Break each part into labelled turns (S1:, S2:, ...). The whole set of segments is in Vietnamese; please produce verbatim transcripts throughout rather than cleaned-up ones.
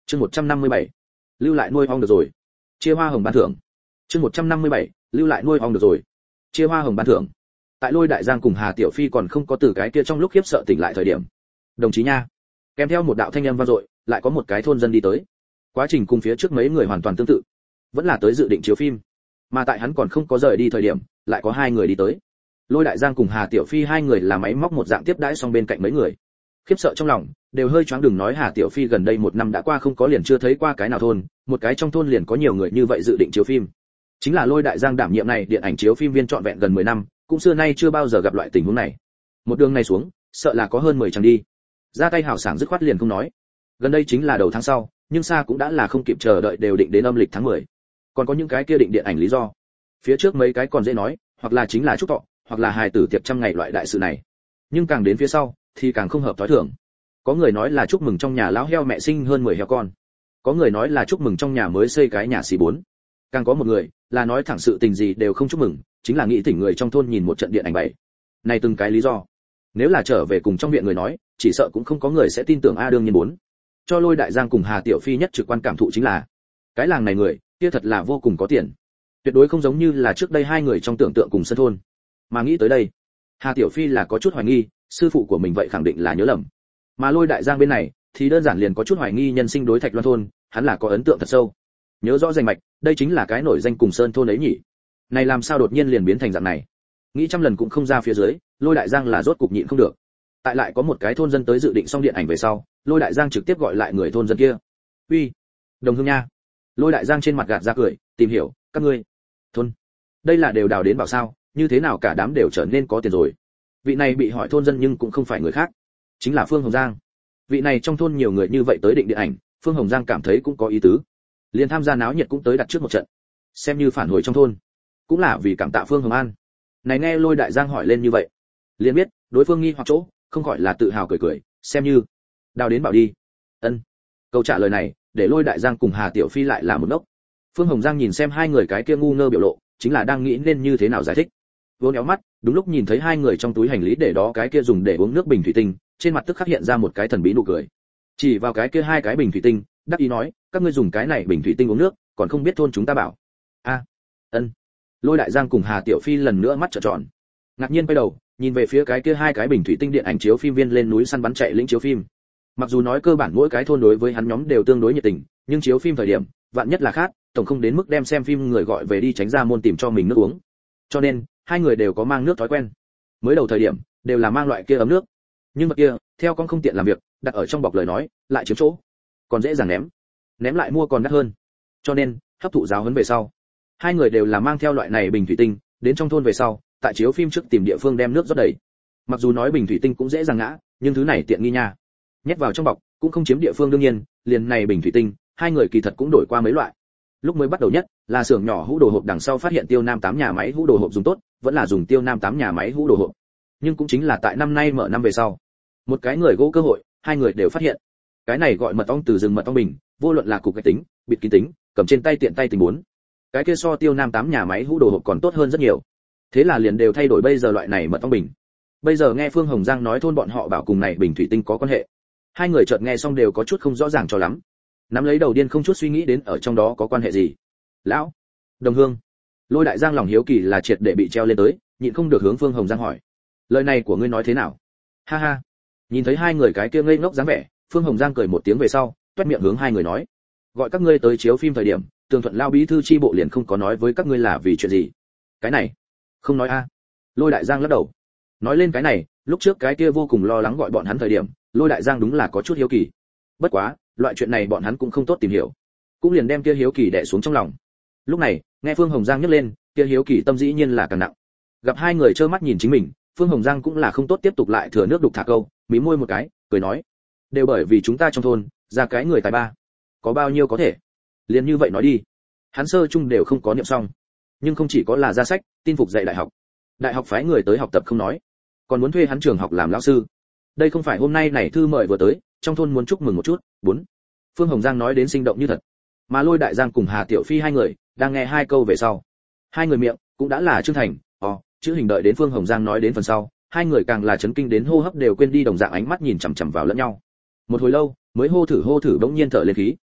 S1: Chương một trăm năm mươi bảy, lưu lại nuôi ong được rồi. Chia hoa hồng ban thưởng. Chương một trăm năm mươi bảy, lưu lại nuôi ong được rồi. Chia hoa hồng ban thưởng. Tại Lôi Đại Giang cùng Hà Tiểu Phi còn không có từ cái kia trong lúc khiếp sợ tỉnh lại thời điểm. Đồng chí nha. Kèm theo một đạo thanh âm vang dội, lại có một cái thôn dân đi tới. Quá trình cùng phía trước mấy người hoàn toàn tương tự, vẫn là tới dự định chiếu phim. Mà tại hắn còn không có rời đi thời điểm, lại có hai người đi tới. Lôi Đại Giang cùng Hà Tiểu Phi hai người là máy móc một dạng tiếp đãi xong bên cạnh mấy người. Khiếp sợ trong lòng, đều hơi choáng, đừng nói Hà Tiểu Phi gần đây một năm đã qua không có liền chưa thấy qua cái nào thôn, một cái trong thôn liền có nhiều người như vậy dự định chiếu phim. Chính là Lôi Đại Giang đảm nhiệm này điện ảnh chiếu phim viên trọn vẹn gần mười năm, cũng xưa nay chưa bao giờ gặp loại tình huống này. Một đường này xuống, sợ là có hơn mười chàng đi. Ra tay hào sảng dứt khoát liền không nói. Gần đây chính là đầu tháng sau, nhưng xa cũng đã là không kịp chờ đợi đều định đến âm lịch tháng mười. Còn có những cái kia định điện ảnh lý do. Phía trước mấy cái còn dễ nói, hoặc là chính là chúc thọ, hoặc là hài tử tiệc trăm ngày loại đại sự này. Nhưng càng đến phía sau thì càng không hợp thói thường. Có người nói là chúc mừng trong nhà lão heo mẹ sinh hơn mười heo con. Có người nói là chúc mừng trong nhà mới xây cái nhà xì bốn. Càng có một người là nói thẳng sự tình gì đều không chúc mừng, chính là nghĩ thỉnh người trong thôn nhìn một trận điện ảnh bảy. Này từng cái lý do. Nếu là trở về cùng trong viện người nói, chỉ sợ cũng không có người sẽ tin tưởng a đương nhiên bốn. Cho Lôi Đại Giang cùng Hà Tiểu Phi nhất trực quan cảm thụ chính là, cái làng này người, kia thật là vô cùng có tiền. Tuyệt đối không giống như là trước đây hai người trong tưởng tượng cùng sân thôn. Mà nghĩ tới đây, Hà Tiểu Phi là có chút hoài nghi, sư phụ của mình vậy khẳng định là nhớ lầm. Mà Lôi Đại Giang bên này thì đơn giản liền có chút hoài nghi nhân sinh đối Thạch Loan thôn, hắn là có ấn tượng thật sâu. Nhớ rõ danh mạch, đây chính là cái nổi danh cùng sơn thôn ấy nhỉ. Này làm sao đột nhiên liền biến thành dạng này? Nghĩ trăm lần cũng không ra phía dưới, Lôi Đại Giang là rốt cục nhịn không được. Tại lại có một cái thôn dân tới dự định xong điện ảnh về sau, Lôi Đại Giang trực tiếp gọi lại người thôn dân kia. "Uy, đồng hương nha." Lôi Đại Giang trên mặt gạt ra cười, "Tìm hiểu, các ngươi thôn đây là đều đào đến bảo sao, như thế nào cả đám đều trở nên có tiền rồi?" Vị này bị hỏi thôn dân nhưng cũng không phải người khác, chính là Phương Hồng Giang. Vị này trong thôn nhiều người như vậy tới định điện ảnh, Phương Hồng Giang cảm thấy cũng có ý tứ, liền tham gia náo nhiệt cũng tới đặt trước một trận, xem như phản hồi trong thôn, cũng là vì cảm tạ Phương Hồng An. Này nghe Lôi Đại Giang hỏi lên như vậy, liền biết đối phương nghi hoặc chỗ, không khỏi là tự hào cười cười, xem như đào đến bảo đi. Ân. Câu trả lời này, để Lôi Đại Giang cùng Hà Tiểu Phi lại là một ngốc. Phương Hồng Giang nhìn xem hai người cái kia ngu ngơ biểu lộ, chính là đang nghĩ nên như thế nào giải thích. Vô nhéo mắt, đúng lúc nhìn thấy hai người trong túi hành lý để đó cái kia dùng để uống nước bình thủy tinh, trên mặt tức khắc hiện ra một cái thần bí nụ cười. Chỉ vào cái kia hai cái bình thủy tinh, đắc ý nói, các ngươi dùng cái này bình thủy tinh uống nước, còn không biết thôn chúng ta bảo. A. Ân. Lôi Đại Giang cùng Hà Tiểu Phi lần nữa mắt trợn tròn. Ngạc nhiên quay đầu, nhìn về phía cái kia hai cái bình thủy tinh điện ảnh chiếu phim viên lên núi săn bắn chạy lĩnh chiếu phim. Mặc dù nói cơ bản mỗi cái thôn đối với hắn nhóm đều tương đối nhiệt tình, nhưng chiếu phim thời điểm, vạn nhất là khác, tổng không đến mức đem xem phim người gọi về đi tránh ra môn tìm cho mình nước uống. Cho nên, hai người đều có mang nước thói quen. Mới đầu thời điểm, đều là mang loại kia ấm nước. Nhưng vật kia, theo con không tiện làm việc, đặt ở trong bọc lời nói, lại chiếm chỗ, còn dễ dàng ném. Ném lại mua còn đắt hơn. Cho nên, hấp thụ giáo huấn về sau, hai người đều là mang theo loại này bình thủy tinh, đến trong thôn về sau, tại chiếu phim trước tìm địa phương đem nước rót đầy. Mặc dù nói bình thủy tinh cũng dễ dàng ngã, nhưng thứ này tiện nghi nha. Nhét vào trong bọc, cũng không chiếm địa phương đương nhiên, liền này bình thủy tinh, hai người kỳ thật cũng đổi qua mấy loại. Lúc mới bắt đầu nhất, là xưởng nhỏ hũ đồ hộp đằng sau phát hiện Tiêu Nam tám nhà máy hũ đồ hộp dùng tốt, vẫn là dùng Tiêu Nam tám nhà máy hũ đồ hộp. Nhưng cũng chính là tại năm nay mở năm về sau, một cái người gỗ cơ hội, hai người đều phát hiện. Cái này gọi mật ong từ rừng mật ong bình, vô luận là cục cái tính, bịt kín tính, cầm trên tay tiện tay tình bốn. Cái kia so Tiêu Nam tám nhà máy hũ đồ hộp còn tốt hơn rất nhiều. Thế là liền đều thay đổi bây giờ loại này mật ong bình. Bây giờ nghe Phương Hồng Giang nói thôn bọn họ bảo cùng này bình thủy tinh có quan hệ. Hai người chợt nghe xong đều có chút không rõ ràng cho lắm. Nắm lấy đầu điên không chút suy nghĩ đến ở trong đó có quan hệ gì. Lão, đồng hương. Lôi Đại Giang lòng hiếu kỳ là triệt để bị treo lên tới, nhịn không được hướng Phương Hồng Giang hỏi. Lời này của ngươi nói thế nào? Ha ha. Nhìn thấy hai người cái kia ngây ngốc dáng vẻ, Phương Hồng Giang cười một tiếng về sau, toét miệng hướng hai người nói. Gọi các ngươi tới chiếu phim thời điểm, Tường Thuận Lao bí thư chi bộ liền không có nói với các ngươi là vì chuyện gì. Cái này, không nói a. Lôi Đại Giang lắc đầu. Nói lên cái này, lúc trước cái kia vô cùng lo lắng gọi bọn hắn thời điểm, Lôi Đại Giang đúng là có chút hiếu kỳ. Bất quá, loại chuyện này bọn hắn cũng không tốt tìm hiểu, cũng liền đem kia hiếu kỳ đè xuống trong lòng. Lúc này, nghe Phương Hồng Giang nhắc lên, kia hiếu kỳ tâm dĩ nhiên là càng nặng. Gặp hai người trơ mắt nhìn chính mình, Phương Hồng Giang cũng là không tốt tiếp tục lại thừa nước đục thả câu, mí môi một cái, cười nói, đều bởi vì chúng ta trong thôn ra cái người tài ba, có bao nhiêu có thể, liền như vậy nói đi. Hắn sơ chung đều không có niệm xong, nhưng không chỉ có là ra sách, tin phục dạy đại học, đại học phái người tới học tập không nói, còn muốn thuê hắn trường học làm lão sư. Đây không phải hôm nay này thư mời vừa tới, trong thôn muốn chúc mừng một chút. Bốn. Phương Hồng Giang nói đến sinh động như thật, mà Lôi Đại Giang cùng Hà Tiểu Phi hai người đang nghe hai câu về sau, hai người miệng cũng đã là trương thành, ồ, chữ hình đợi đến Phương Hồng Giang nói đến phần sau, hai người càng là chấn kinh đến hô hấp đều quên đi, đồng dạng ánh mắt nhìn chằm chằm vào lẫn nhau. Một hồi lâu, mới hô thử hô thử bỗng nhiên thở lên khí.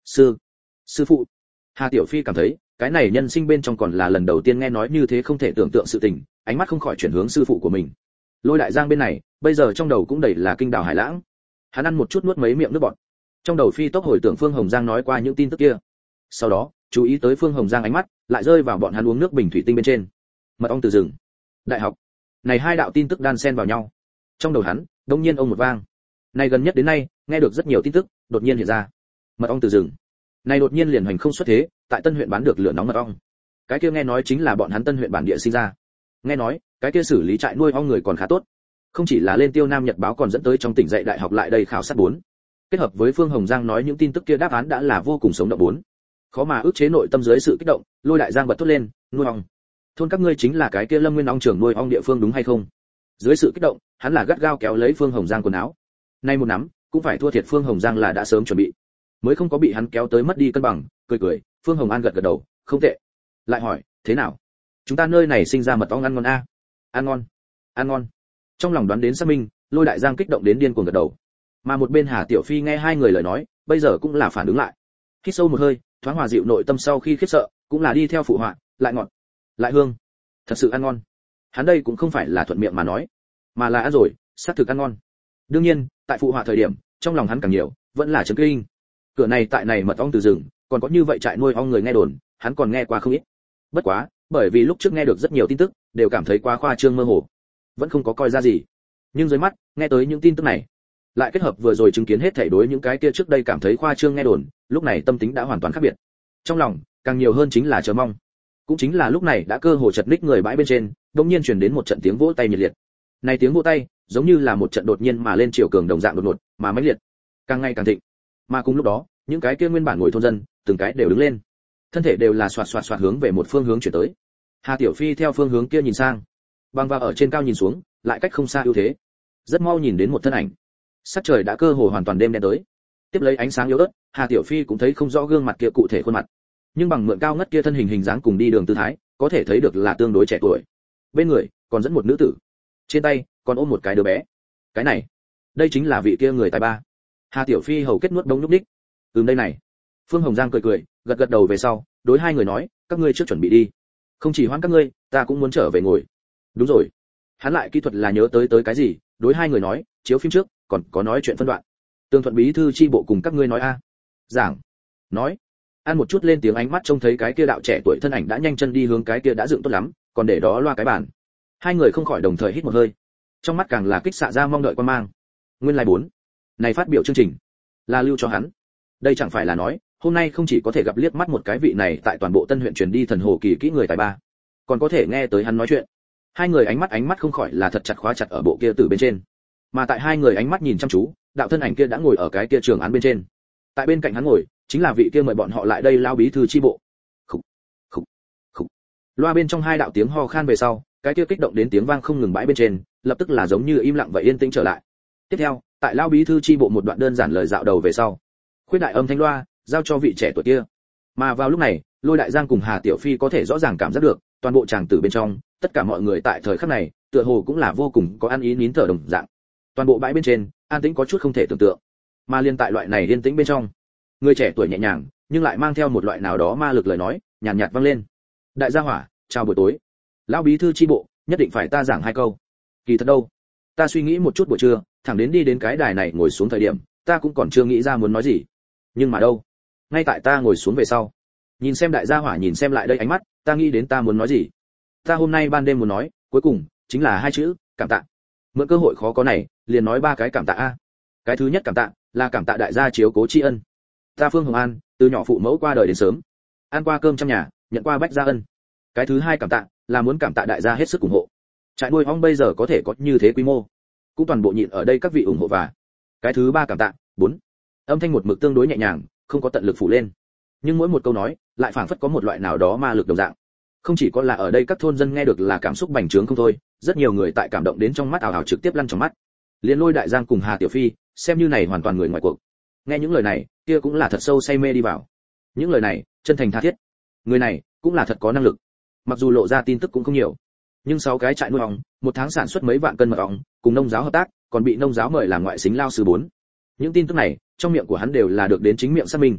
S1: sư sư phụ. Hà Tiểu Phi cảm thấy cái này nhân sinh bên trong còn là lần đầu tiên nghe nói như thế không thể tưởng tượng sự tình, ánh mắt không khỏi chuyển hướng sư phụ của mình. Lôi Đại Giang bên này bây giờ trong đầu cũng đầy là kinh đảo hải lãng, hắn ăn một chút nuốt mấy miệng nước bọt, trong đầu phi tốc hồi tưởng Phương Hồng Giang nói qua những tin tức kia. Sau đó chú ý tới Phương Hồng Giang ánh mắt lại rơi vào bọn hắn uống nước bình thủy tinh bên trên. Mật ong từ rừng, đại học, này hai đạo tin tức đan xen vào nhau, trong đầu hắn đột nhiên ông một vang. Này gần nhất đến nay nghe được rất nhiều tin tức đột nhiên hiện ra. Mật ong từ rừng, này đột nhiên liền hành không xuất thế, tại Tân huyện bán được lửa nóng mật ong. Cái kia nghe nói chính là bọn hắn Tân huyện bản địa sinh ra. Nghe nói cái kia xử lý trại nuôi ong người còn khá tốt, không chỉ là lên Tiêu Nam Nhật báo còn dẫn tới trong tỉnh dạy đại học lại đây khảo sát bốn. Kết hợp với Phương Hồng Giang nói những tin tức kia, đáp án đã là vô cùng sống động bốn. Khó mà ức chế nội tâm dưới sự kích động, Lôi Đại Giang bật thốt lên, nuôi ong. Thôn các ngươi chính là cái kia Lâm Nguyên ong trưởng nuôi ong địa phương đúng hay không? Dưới sự kích động, hắn là gắt gao kéo lấy Phương Hồng Giang quần áo. Nay một nắm, cũng phải thua thiệt Phương Hồng Giang là đã sớm chuẩn bị, mới không có bị hắn kéo tới mất đi cân bằng. Cười cười, Phương Hồng An gật gật đầu, không tệ. Lại hỏi, thế nào? Chúng ta nơi này sinh ra mật ong ăn ngon a? Ăn ngon, ăn ngon. Trong lòng đoán đến xác minh, Lôi Đại Giang kích động đến điên cuồng gật đầu. Mà một bên Hà Tiểu Phi nghe hai người lời nói, bây giờ cũng là phản ứng lại. Hít sâu một hơi, thoáng hòa dịu nội tâm sau khi khiếp sợ, cũng là đi theo phụ họa, lại ngọt, lại hương, thật sự ăn ngon. Hắn đây cũng không phải là thuận miệng mà nói, mà là ăn rồi, xác thực ăn ngon. Đương nhiên, tại phụ họa thời điểm, trong lòng hắn càng nhiều, vẫn là chấn kinh. Cửa này tại này mật ong từ rừng, còn có như vậy trại nuôi ong người nghe đồn, hắn còn nghe qua không ít. Bất quá, bởi vì lúc trước nghe được rất nhiều tin tức, đều cảm thấy quá khoa trương mơ hồ, vẫn không có coi ra gì. Nhưng dưới mắt, nghe tới những tin tức này, lại kết hợp vừa rồi chứng kiến hết thảy đối những cái kia trước đây cảm thấy khoa trương nghe đồn, lúc này tâm tính đã hoàn toàn khác biệt. Trong lòng, càng nhiều hơn chính là chờ mong. Cũng chính là lúc này đã cơ hồ chật ních người bãi bên trên, đột nhiên truyền đến một trận tiếng vỗ tay nhiệt liệt. Này tiếng vỗ tay, giống như là một trận đột nhiên mà lên chiều cường đồng dạng đột ngột, mà mãnh liệt, càng ngày càng thịnh. Mà cùng lúc đó, những cái kia nguyên bản ngồi thôn dân, từng cái đều đứng lên, thân thể đều là xoạt xoạt xoạt hướng về một phương hướng chuyển tới. Hà Tiểu Phi theo phương hướng kia nhìn sang, băng vào ở trên cao nhìn xuống, lại cách không xa ưu thế, rất mau nhìn đến một thân ảnh. Sắc trời đã cơ hồ hoàn toàn đêm đen tới, tiếp lấy ánh sáng yếu ớt, Hà Tiểu Phi cũng thấy không rõ gương mặt kia cụ thể khuôn mặt, nhưng bằng mượn cao ngất kia thân hình hình dáng cùng đi đường tư thái, có thể thấy được là tương đối trẻ tuổi. Bên người còn dẫn một nữ tử, trên tay còn ôm một cái đứa bé. Cái này, đây chính là vị kia người tài ba. Hà Tiểu Phi hầu kết nuốt đông nhúc đích. Ừm đây này. Phương Hồng Giang cười cười, gật gật đầu về sau, đối hai người nói, các ngươi trước chuẩn bị đi. Không chỉ hoãn các ngươi, ta cũng muốn trở về ngồi. Đúng rồi. Hắn lại kỹ thuật là nhớ tới tới cái gì, đối hai người nói, chiếu phim trước, còn có nói chuyện phân đoạn. Tương Thuận bí thư chi bộ cùng các ngươi nói a. Giảng. Nói. Ăn một chút lên tiếng, ánh mắt trông thấy cái kia đạo trẻ tuổi thân ảnh đã nhanh chân đi hướng cái kia đã dựng tốt lắm, còn để đó loa cái bàn. Hai người không khỏi đồng thời hít một hơi, trong mắt càng là kích xạ ra mong đợi quan mang. Nguyên lai bốn, này phát biểu chương trình là lưu cho hắn. Đây chẳng phải là nói, hôm nay không chỉ có thể gặp liếc mắt một cái vị này tại toàn bộ Tân huyện truyền đi thần hồ kỳ kỹ người tài ba, còn có thể nghe tới hắn nói chuyện. Hai người ánh mắt ánh mắt không khỏi là thật chặt khóa chặt ở bộ kia từ bên trên. Mà tại hai người ánh mắt nhìn chăm chú, đạo thân ảnh kia đã ngồi ở cái kia trường án bên trên. Tại bên cạnh hắn ngồi, chính là vị kia mời bọn họ lại đây lao bí thư chi bộ. Khục, khục, khục. Loa bên trong hai đạo tiếng ho khan về sau, cái kia kích động đến tiếng vang không ngừng bãi bên trên, lập tức là giống như im lặng và yên tĩnh trở lại. Tiếp theo, tại lao bí thư chi bộ một đoạn đơn giản lời dạo đầu về sau, khuyết đại âm thanh loa giao cho vị trẻ tuổi kia. Mà vào lúc này, Lôi Đại Giang cùng Hà Tiểu Phi có thể rõ ràng cảm giác được, toàn bộ tràng tử bên trong, tất cả mọi người tại thời khắc này, tựa hồ cũng là vô cùng có ăn ý nín thở đồng dạng. Toàn bộ bãi bên trên, an tĩnh có chút không thể tưởng tượng. Mà liên tại loại này yên tĩnh bên trong, người trẻ tuổi nhẹ nhàng, nhưng lại mang theo một loại nào đó ma lực lời nói, nhàn nhạt, nhạt vang lên. Đại gia hỏa, chào buổi tối. Lão bí thư chi bộ, nhất định phải ta giảng hai câu. Kỳ thật đâu, ta suy nghĩ một chút buổi trưa, thẳng đến đi đến cái đài này ngồi xuống thời điểm, ta cũng còn chưa nghĩ ra muốn nói gì. Nhưng mà đâu, ngay tại ta ngồi xuống về sau, nhìn xem đại gia hỏa nhìn xem lại đây ánh mắt, ta nghĩ đến ta muốn nói gì. Ta hôm nay ban đêm muốn nói, cuối cùng chính là hai chữ, cảm tạ. Mượn cơ hội khó có này, liền nói ba cái cảm tạ a. Cái thứ nhất cảm tạ là cảm tạ đại gia chiếu cố tri ân. Ta Phương Hồng An, từ nhỏ phụ mẫu qua đời đến sớm, ăn qua cơm trong nhà, nhận qua bách gia ân. Cái thứ hai cảm tạ là muốn cảm tạ đại gia hết sức ủng hộ. Trại nuôi ong bây giờ có thể có như thế quy mô, cũng toàn bộ nhịn ở đây các vị ủng hộ. Và cái thứ ba cảm tạ, bốn. Âm thanh một mực tương đối nhẹ nhàng, không có tận lực phủ lên, nhưng mỗi một câu nói lại phảng phất có một loại nào đó ma lực đồng dạng. Không chỉ có là ở đây các thôn dân nghe được là cảm xúc bành trướng không thôi, rất nhiều người tại cảm động đến trong mắt ảo ảo trực tiếp lăn trong mắt. Liên Lôi Đại Giang cùng Hà Tiểu Phi, xem như này hoàn toàn người ngoài cuộc. Nghe những lời này, kia cũng là thật sâu say mê đi vào. Những lời này, chân thành tha thiết. Người này cũng là thật có năng lực. Mặc dù lộ ra tin tức cũng không nhiều, nhưng sáu cái trại nuôi ong, một tháng sản xuất mấy vạn cân mật ong, cùng nông giáo hợp tác, còn bị nông giáo mời làm ngoại xính lao sư bốn. Những tin tức này, trong miệng của hắn đều là được đến chính miệng xác minh.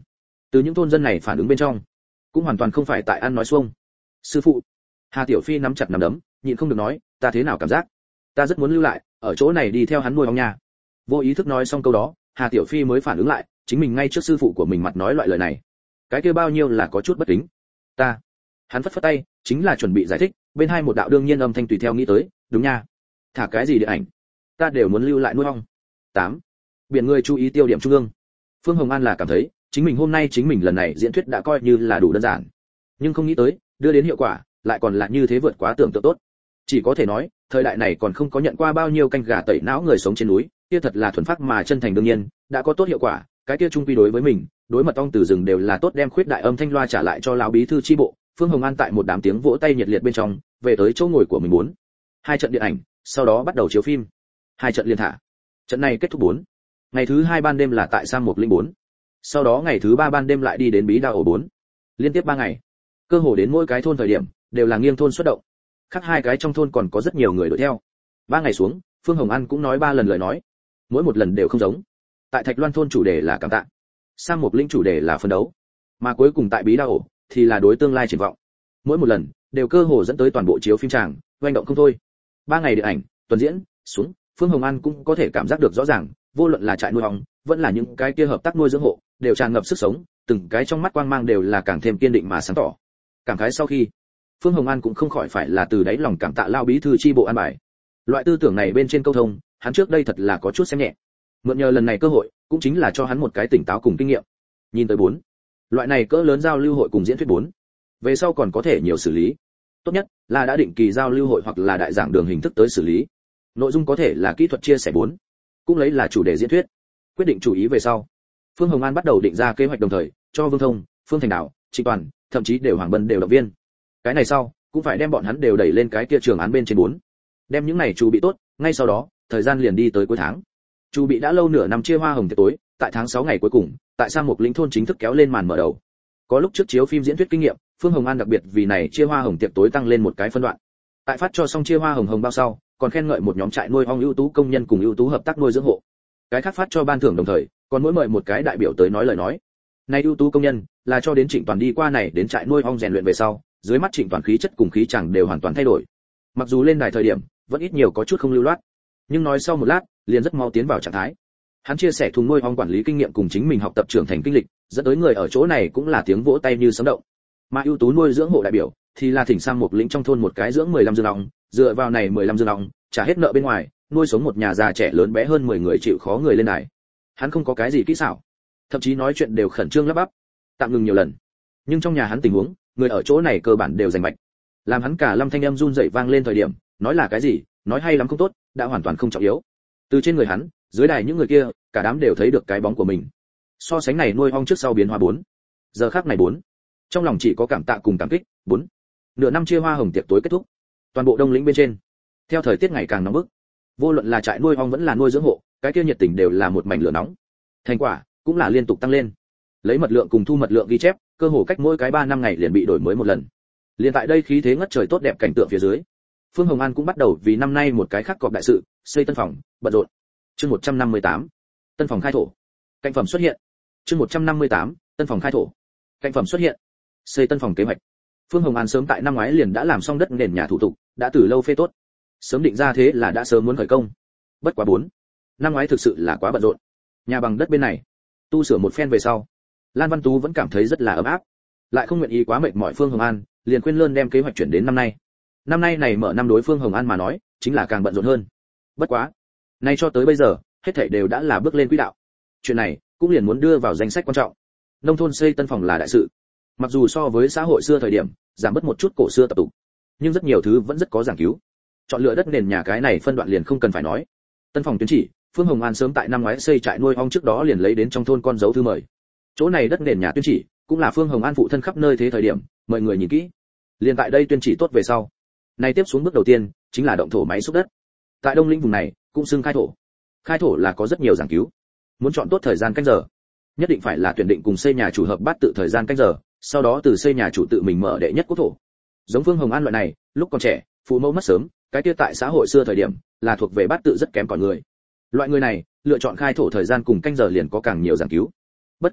S1: Từ những thôn dân này phản ứng bên trong, cũng hoàn toàn không phải tại ăn nói xuông. Sư phụ. Hà Tiểu Phi nắm chặt nắm đấm, nhịn không được nói, ta thế nào cảm giác? Ta rất muốn lưu lại, ở chỗ này đi theo hắn nuôi ong nha. Vô ý thức nói xong câu đó, Hà Tiểu Phi mới phản ứng lại, chính mình ngay trước sư phụ của mình mặt nói loại lời này. Cái kia bao nhiêu là có chút bất kính. Ta. Hắn phất phất tay, chính là chuẩn bị giải thích, bên hai một đạo đương nhiên âm thanh tùy theo nghĩ tới, đúng nha. Thả cái gì điện ảnh? Ta đều muốn lưu lại nuôi ong. tám. Biển người chú ý tiêu điểm trung ương. Phương Hồng An là cảm thấy, chính mình hôm nay chính mình lần này diễn thuyết đã coi như là đủ đơn giản. Nhưng không nghĩ tới, đưa đến hiệu quả, lại còn là như thế vượt quá tưởng tượng tốt. Chỉ có thể nói, thời đại này còn không có nhận qua bao nhiêu canh gà tẩy não người sống trên núi, kia thật là thuần phát mà chân thành đương nhiên, đã có tốt hiệu quả, cái kia trung quy đối với mình, đối mật ong từ rừng đều là tốt đem khuyết đại âm thanh loa trả lại cho lão bí thư chi bộ. Phương Hồng An tại một đám tiếng vỗ tay nhiệt liệt bên trong, về tới chỗ ngồi của mình muốn. Hai trận điện ảnh, sau đó bắt đầu chiếu phim. Hai trận liên thả. Trận này kết thúc bốn. Ngày thứ hai ban đêm là tại Sam một không bốn. Sau đó ngày thứ ba ban đêm lại đi đến Bí Đao ổ bốn. Liên tiếp ba ngày. Cơ hồ đến mỗi cái thôn thời điểm, đều là nghiêng thôn xuất động. Khác hai cái trong thôn còn có rất nhiều người đuổi theo. Ba ngày xuống, Phương Hồng An cũng nói ba lần lời nói. Mỗi một lần đều không giống. Tại Thạch Loan thôn chủ đề là cảm tạ. Sam một linh chủ đề là phấn đấu. Mà cuối cùng tại Bí Đao ổ thì là đối tương lai triển vọng. Mỗi một lần đều cơ hồ dẫn tới toàn bộ chiếu phim tràng, hoành động không thôi. Ba ngày điện ảnh, tuần diễn xuống, Phương Hồng An cũng có thể cảm giác được rõ ràng, vô luận là trại nuôi ong, vẫn là những cái kia hợp tác nuôi dưỡng hộ, đều tràn ngập sức sống, từng cái trong mắt quang mang đều là càng thêm kiên định mà sáng tỏ. Cảm khái sau khi, Phương Hồng An cũng không khỏi phải là từ đáy lòng cảm tạ lao bí thư chi bộ an bài. Loại tư tưởng này bên trên câu thông, hắn trước đây thật là có chút xem nhẹ. Mượn nhờ lần này cơ hội, cũng chính là cho hắn một cái tỉnh táo cùng kinh nghiệm. Nhìn tới bốn, loại này cỡ lớn giao lưu hội cùng diễn thuyết bốn, về sau còn có thể nhiều xử lý. Tốt nhất là đã định kỳ giao lưu hội hoặc là đại giảng đường hình thức tới xử lý. Nội dung có thể là kỹ thuật chia sẻ bốn, cũng lấy là chủ đề diễn thuyết. Quyết định chủ ý về sau, Phương Hồng An bắt đầu định ra kế hoạch đồng thời cho Vương Thông, Phương Thành Đạo, Trịnh Toàn, thậm chí đều Hoàng Bân đều động viên. Cái này sau, cũng phải đem bọn hắn đều đẩy lên cái kia trường án bên trên bốn. Đem những này chu bị tốt, ngay sau đó, thời gian liền đi tới cuối tháng. Chu bị đã lâu nửa năm chia hoa hồng tiệc tối, tại tháng sáu ngày cuối cùng, tại Sam một lĩnh thôn chính thức kéo lên màn mở đầu. Có lúc trước chiếu phim diễn thuyết kinh nghiệm, Phương Hồng An đặc biệt vì này chia hoa hồng tiệc tối tăng lên một cái phân đoạn. Tại phát cho xong chia hoa hồng hồng bao sau, còn khen ngợi một nhóm trại nuôi ong ưu tú công nhân cùng ưu tú hợp tác nuôi dưỡng hộ. Cái khác phát cho ban thưởng đồng thời, còn mỗi mời một cái đại biểu tới nói lời nói. Này ưu tú công nhân là cho đến Trịnh Toàn đi qua này đến trại nuôi ong rèn luyện về sau, dưới mắt Trịnh Toàn khí chất cùng khí chẳng đều hoàn toàn thay đổi. Mặc dù lên đài thời điểm, vẫn ít nhiều có chút không lưu loát, nhưng nói sau một lát, liền rất mau tiến vào trạng thái. Hắn chia sẻ thùng nuôi ong quản lý kinh nghiệm cùng chính mình học tập trưởng thành kinh lịch, dẫn tới người ở chỗ này cũng là tiếng vỗ tay như sấm động. Mà ưu tú nuôi dưỡng hộ đại biểu thì là thỉnh sang một lĩnh trong thôn một cái dưỡng mười lăm dương ong, dựa vào này mười lăm dương ong, trả hết nợ bên ngoài, nuôi sống một nhà già trẻ lớn bé hơn mười người chịu khó người lên đài. Hắn không có cái gì kỹ xảo, thậm chí nói chuyện đều khẩn trương lắp bắp, tạm ngừng nhiều lần. Nhưng trong nhà hắn tình huống, người ở chỗ này cơ bản đều rành mạch. Làm hắn cả lâm thanh âm run rẩy vang lên thời điểm, nói là cái gì, nói hay lắm không tốt, đã hoàn toàn không trọng yếu. Từ trên người hắn, dưới đài những người kia, cả đám đều thấy được cái bóng của mình. So sánh này nuôi ong trước sau biến hóa bốn. Giờ khắc này bốn. Trong lòng chỉ có cảm tạ cùng cảm kích, bốn. Nửa năm chia hoa hồng tiệc tối kết thúc. Toàn bộ Đông lĩnh bên trên, theo thời tiết ngày càng nóng bức, vô luận là trại nuôi ong vẫn là nuôi dưỡng hộ, cái kia nhiệt tình đều là một mảnh lửa nóng. Thành quả cũng là liên tục tăng lên. Lấy mật lượng cùng thu mật lượng ghi chép, cơ hồ cách mỗi cái ba năm ngày liền bị đổi mới một lần. Liên tại đây khí thế ngất trời tốt đẹp cảnh tượng phía dưới, Phương Hồng An cũng bắt đầu vì năm nay một cái khác cọp đại sự, xây tân phòng, bận rộn. Chương một trăm năm mươi tám, tân phòng khai thổ. Cạnh phẩm xuất hiện. Chương một trăm năm mươi tám, tân phòng khai thổ. Cạnh phẩm xuất hiện. Xây tân phòng kế hoạch. Phương Hồng An sớm tại năm ngoái liền đã làm xong đất nền nhà thủ tục, đã từ lâu phê tốt. Sớm định ra thế là đã sớm muốn khởi công. Bất quá bốn, năm ngoái thực sự là quá bận rộn. Nhà bằng đất bên này, tu sửa một phen về sau, Lan Văn Tú vẫn cảm thấy rất là ấm áp, lại không nguyện ý quá mệt mỏi Phương Hồng An, liền khuyên lơn đem kế hoạch chuyển đến năm nay. Năm nay này mở năm đối Phương Hồng An mà nói, chính là càng bận rộn hơn. Bất quá, nay cho tới bây giờ, hết thảy đều đã là bước lên quỹ đạo. Chuyện này cũng liền muốn đưa vào danh sách quan trọng. Nông thôn xây tân phòng là đại sự. Mặc dù so với xã hội xưa thời điểm, giảm bớt một chút cổ xưa tập tục, nhưng rất nhiều thứ vẫn rất có giảng cứu. Chọn lựa đất nền nhà cái này phân đoạn liền không cần phải nói. Tân phòng tuyến chỉ, Phương Hồng An sớm tại năm ngoái xây trại nuôi ong trước đó liền lấy đến trong thôn con dấu thư mời. Chỗ này đất nền nhà tuyên chỉ, cũng là Phương Hồng An phụ thân khắp nơi thế thời điểm, mời người nhìn kỹ. Liền tại đây tuyên chỉ tốt về sau. Này tiếp xuống bước đầu tiên, chính là động thổ máy xúc đất. Tại Đông lĩnh vùng này, cũng xưng khai thổ. Khai thổ là có rất nhiều giảng cứu. Muốn chọn tốt thời gian canh giờ, nhất định phải là tuyển định cùng xây nhà chủ hợp bát tự thời gian canh giờ, sau đó từ xây nhà chủ tự mình mở đệ nhất quốc thổ. Giống Phương Hồng An loại này, lúc còn trẻ, phụ mẫu mất sớm, cái kia tại xã hội xưa thời điểm, là thuộc về bát tự rất kém cỏi người. Loại người này, lựa chọn khai thổ thời gian cùng canh giờ liền có càng nhiều giảng cứu. Bất quá,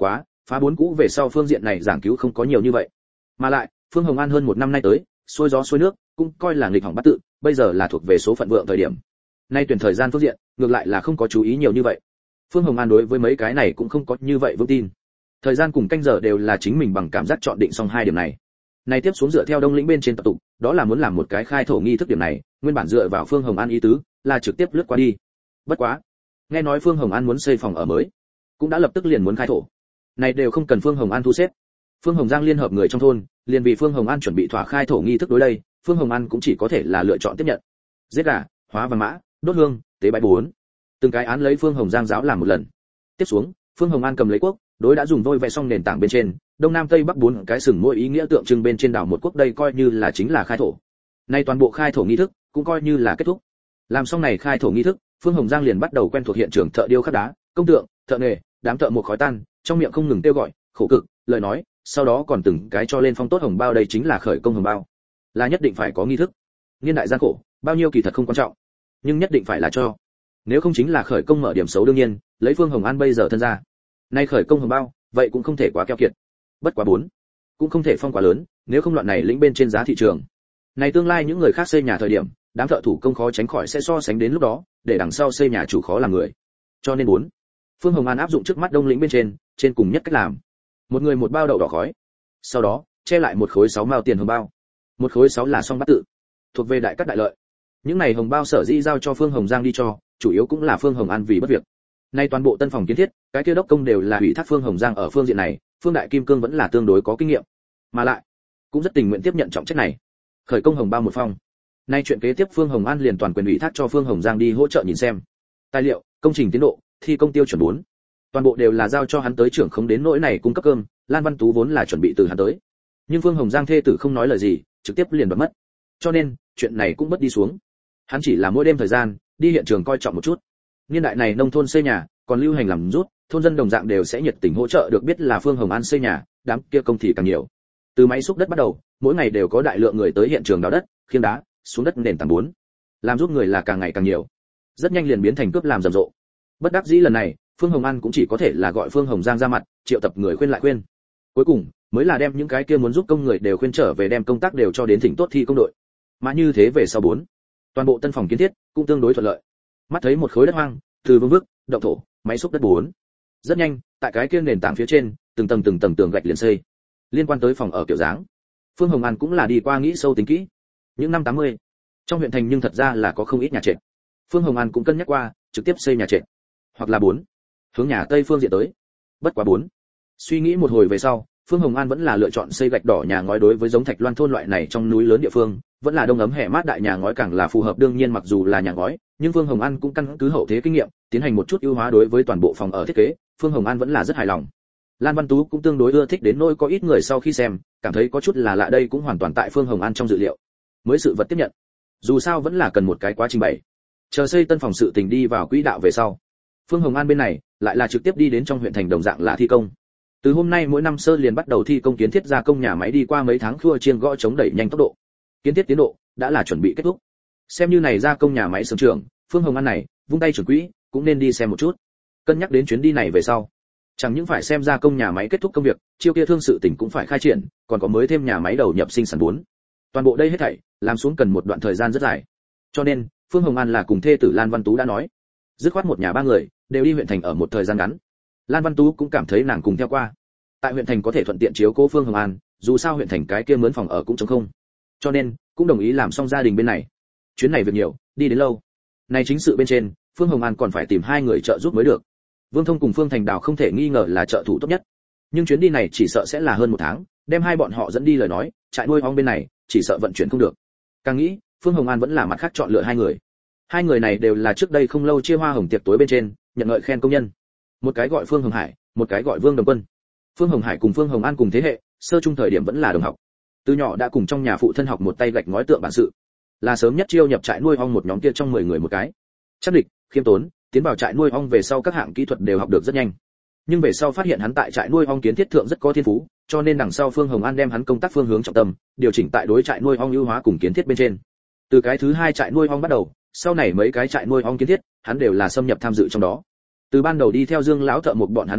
S1: phá bốn cũ về sau phương diện này giảng cứu không có nhiều như vậy. Mà lại, Phương Hồng An hơn một năm nay tới, xuôi gió xuôi nước, cũng coi là nghịch hỏng bắt tự, bây giờ là thuộc về số phận vượng thời điểm. Nay tuyển thời gian phương diện, ngược lại là không có chú ý nhiều như vậy. Phương Hồng An đối với mấy cái này cũng không có như vậy vững tin. Thời gian cùng canh giờ đều là chính mình bằng cảm giác chọn định xong hai điểm này. Này tiếp xuống dựa theo Đông lĩnh bên trên tập tục, đó là muốn làm một cái khai thổ nghi thức điểm này, nguyên bản dựa vào Phương Hồng An ý tứ, là trực tiếp lướt qua đi. Bất quá, nghe nói Phương Hồng An muốn xây phòng ở mới, cũng đã lập tức liền muốn khai thổ. Này đều không cần Phương Hồng An thu xếp. Phương Hồng Giang liên hợp người trong thôn, liền vì Phương Hồng An chuẩn bị thỏa khai thổ nghi thức đối đây, Phương Hồng An cũng chỉ có thể là lựa chọn tiếp nhận. Giết gà, hóa vàng mã, đốt hương, tế bái bốn. Từng cái án lấy Phương Hồng Giang giáo làm một lần. Tiếp xuống, Phương Hồng An cầm lấy quốc, đối đã dùng vôi vẽ xong nền tảng bên trên, đông nam tây bắc bốn cái sừng mỗi ý nghĩa tượng trưng bên trên đảo một quốc đây coi như là chính là khai thổ. Nay toàn bộ khai thổ nghi thức cũng coi như là kết thúc. Làm xong này khai thổ nghi thức, Phương Hồng Giang liền bắt đầu quen thuộc hiện trường thợ điêu khắc đá, công tượng, thợ nghề, đám thợ một khói tan, trong miệng không ngừng kêu gọi, khổ cực, lời nói, sau đó còn từng cái cho lên phong tốt hồng bao đây chính là khởi công hồng bao. Là nhất định phải có nghi thức. Niên đại gian khổ, bao nhiêu kỳ thật không quan trọng, nhưng nhất định phải là cho. Nếu không chính là khởi công mở điểm xấu đương nhiên, lấy Phương Hồng An bây giờ thân ra. Nay khởi công hồng bao, vậy cũng không thể quá keo kiệt. Bất quá bốn, cũng không thể phong quá lớn, nếu không loạn này lĩnh bên trên giá thị trường. Này tương lai những người khác xây nhà thời điểm, đám thợ thủ công khó tránh khỏi sẽ so sánh đến lúc đó, để đằng sau xây nhà chủ khó làm người. Cho nên bốn, Phương Hồng An áp dụng trước mắt Đông lĩnh bên trên, trên cùng nhất cách làm. Một người một bao đậu đỏ khói. Sau đó, che lại một khối sáu mao tiền hồng bao. Một khối sáu là xong bắt tự, thuộc về đại cát đại lợi. Những này hồng bao sở dĩ giao cho Phương Hồng Giang đi cho, chủ yếu cũng là Phương Hồng An vì bất việc. Nay toàn bộ tân phòng kiến thiết, cái kia đốc công đều là ủy thác Phương Hồng Giang ở phương diện này, Phương Đại Kim Cương vẫn là tương đối có kinh nghiệm, mà lại cũng rất tình nguyện tiếp nhận trọng trách này. Khởi công hồng bao một phong. Nay chuyện kế tiếp Phương Hồng An liền toàn quyền ủy thác cho Phương Hồng Giang đi hỗ trợ nhìn xem. Tài liệu, công trình tiến độ, thi công tiêu chuẩn bốn. Toàn bộ đều là giao cho hắn tới trưởng không đến nỗi này cung cấp cơm, Lan Văn Tú vốn là chuẩn bị từ hắn tới. Nhưng Phương Hồng Giang thê tử không nói lời gì, trực tiếp liền đoạt mất. Cho nên, chuyện này cũng mất đi xuống. Hắn chỉ là mỗi đêm thời gian, đi hiện trường coi trọng một chút. Niên đại này nông thôn xây nhà, còn lưu hành làm rút, thôn dân đồng dạng đều sẽ nhiệt tình hỗ trợ được biết là Phương Hồng An xây nhà, đám kia công thì càng nhiều. Từ máy xúc đất bắt đầu, mỗi ngày đều có đại lượng người tới hiện trường đào đất, khiêng đá, xuống đất nền tảng bốn. Làm giúp người là càng ngày càng nhiều. Rất nhanh liền biến thành cướp làm rầm rộ. Bất đắc dĩ lần này, Phương Hồng An cũng chỉ có thể là gọi Phương Hồng Giang ra mặt, triệu tập người khuyên lại khuyên. Cuối cùng, mới là đem những cái kia muốn giúp công người đều khuyên trở về đem công tác đều cho đến thỉnh tốt thi công đội. Mà như thế về sau bốn, toàn bộ tân phòng kiến thiết cũng tương đối thuận lợi. Mắt thấy một khối đất hoang, từ vương vức, động thổ, máy xúc đất bốn. Rất nhanh, tại cái kia nền tảng phía trên, từng tầng từng tầng tường gạch liền xây. Liên quan tới phòng ở kiểu dáng, Phương Hồng An cũng là đi qua nghĩ sâu tính kỹ. Những năm tám mươi, trong huyện thành nhưng thật ra là có không ít nhà trệt. Phương Hồng An cũng cân nhắc qua, trực tiếp xây nhà trệt, hoặc là bốn, hướng nhà tây phương diện tới. Bất quá bốn, suy nghĩ một hồi về sau, Phương Hồng An vẫn là lựa chọn xây gạch đỏ nhà ngói đối với giống Thạch Loan thôn loại này trong núi lớn địa phương, vẫn là đông ấm hè mát đại nhà ngói càng là phù hợp đương nhiên mặc dù là nhà ngói, nhưng Phương Hồng An cũng căn cứ hậu thế kinh nghiệm, tiến hành một chút ưu hóa đối với toàn bộ phòng ở thiết kế, Phương Hồng An vẫn là rất hài lòng. Lan Văn Tú cũng tương đối ưa thích đến nỗi có ít người sau khi xem, cảm thấy có chút là lạ đây cũng hoàn toàn tại Phương Hồng An trong dự liệu. Mới sự vật tiếp nhận. Dù sao vẫn là cần một cái quá trình bày. Chờ xây tân phòng sự tình đi vào quỹ đạo về sau. Phương Hồng An bên này lại là trực tiếp đi đến trong huyện thành đồng dạng là thi công. Từ hôm nay mỗi năm sơ liền bắt đầu thi công kiến thiết gia công nhà máy đi qua mấy tháng khua chiên gõ chống đẩy nhanh tốc độ. Kiến thiết tiến độ đã là chuẩn bị kết thúc. Xem như này gia công nhà máy sưởng trưởng, Phương Hồng An này, vung tay trưởng quỹ, cũng nên đi xem một chút. Cân nhắc đến chuyến đi này về sau, chẳng những phải xem gia công nhà máy kết thúc công việc, chiêu kia thương sự tỉnh cũng phải khai triển, còn có mới thêm nhà máy đầu nhập sinh sản bốn. Toàn bộ đây hết thảy, làm xuống cần một đoạn thời gian rất dài. Cho nên, Phương Hồng An là cùng thê tử Lan Văn Tú đã nói, dứt khoát một nhà ba người đều đi huyện thành ở một thời gian ngắn. Lan Văn Tú cũng cảm thấy nàng cùng theo qua. Tại huyện thành có thể thuận tiện chiếu cố Phương Hồng An, dù sao huyện thành cái kia mướn phòng ở cũng trống không. Cho nên, cũng đồng ý làm xong gia đình bên này. Chuyến này việc nhiều, đi đến lâu. Này chính sự bên trên, Phương Hồng An còn phải tìm hai người trợ giúp mới được. Vương Thông cùng Phương Thành Đào không thể nghi ngờ là trợ thủ tốt nhất. Nhưng chuyến đi này chỉ sợ sẽ là hơn một tháng, đem hai bọn họ dẫn đi lời nói, trại nuôi ong bên này chỉ sợ vận chuyển không được. Càng nghĩ, Phương Hồng An vẫn là mặt khác chọn lựa hai người. Hai người này đều là trước đây không lâu chia hoa hồng tiệc tối bên trên, nhận ngợi khen công nhân. Một cái gọi Phương Hồng Hải, một cái gọi Vương Đồng Quân. Phương Hồng Hải cùng Phương Hồng An cùng thế hệ, sơ trung thời điểm vẫn là đồng học. Từ nhỏ đã cùng trong nhà phụ thân học một tay gạch ngói tượng bản sự, là sớm nhất chiêu nhập trại nuôi ong một nhóm kia trong mười người một cái. Chắc địch, khiêm tốn, tiến vào trại nuôi ong về sau các hạng kỹ thuật đều học được rất nhanh. Nhưng về sau phát hiện hắn tại trại nuôi ong kiến thiết thượng rất có thiên phú, cho nên đằng sau Phương Hồng An đem hắn công tác phương hướng trọng tâm, điều chỉnh tại đối trại nuôi ong ưu hóa cùng kiến thiết bên trên. Từ cái thứ hai trại nuôi ong bắt đầu, sau này mấy cái trại nuôi ong kiến thiết, hắn đều là xâm nhập tham dự trong đó. Từ ban đầu đi theo Dương lão thợ một bọn hắn học tập,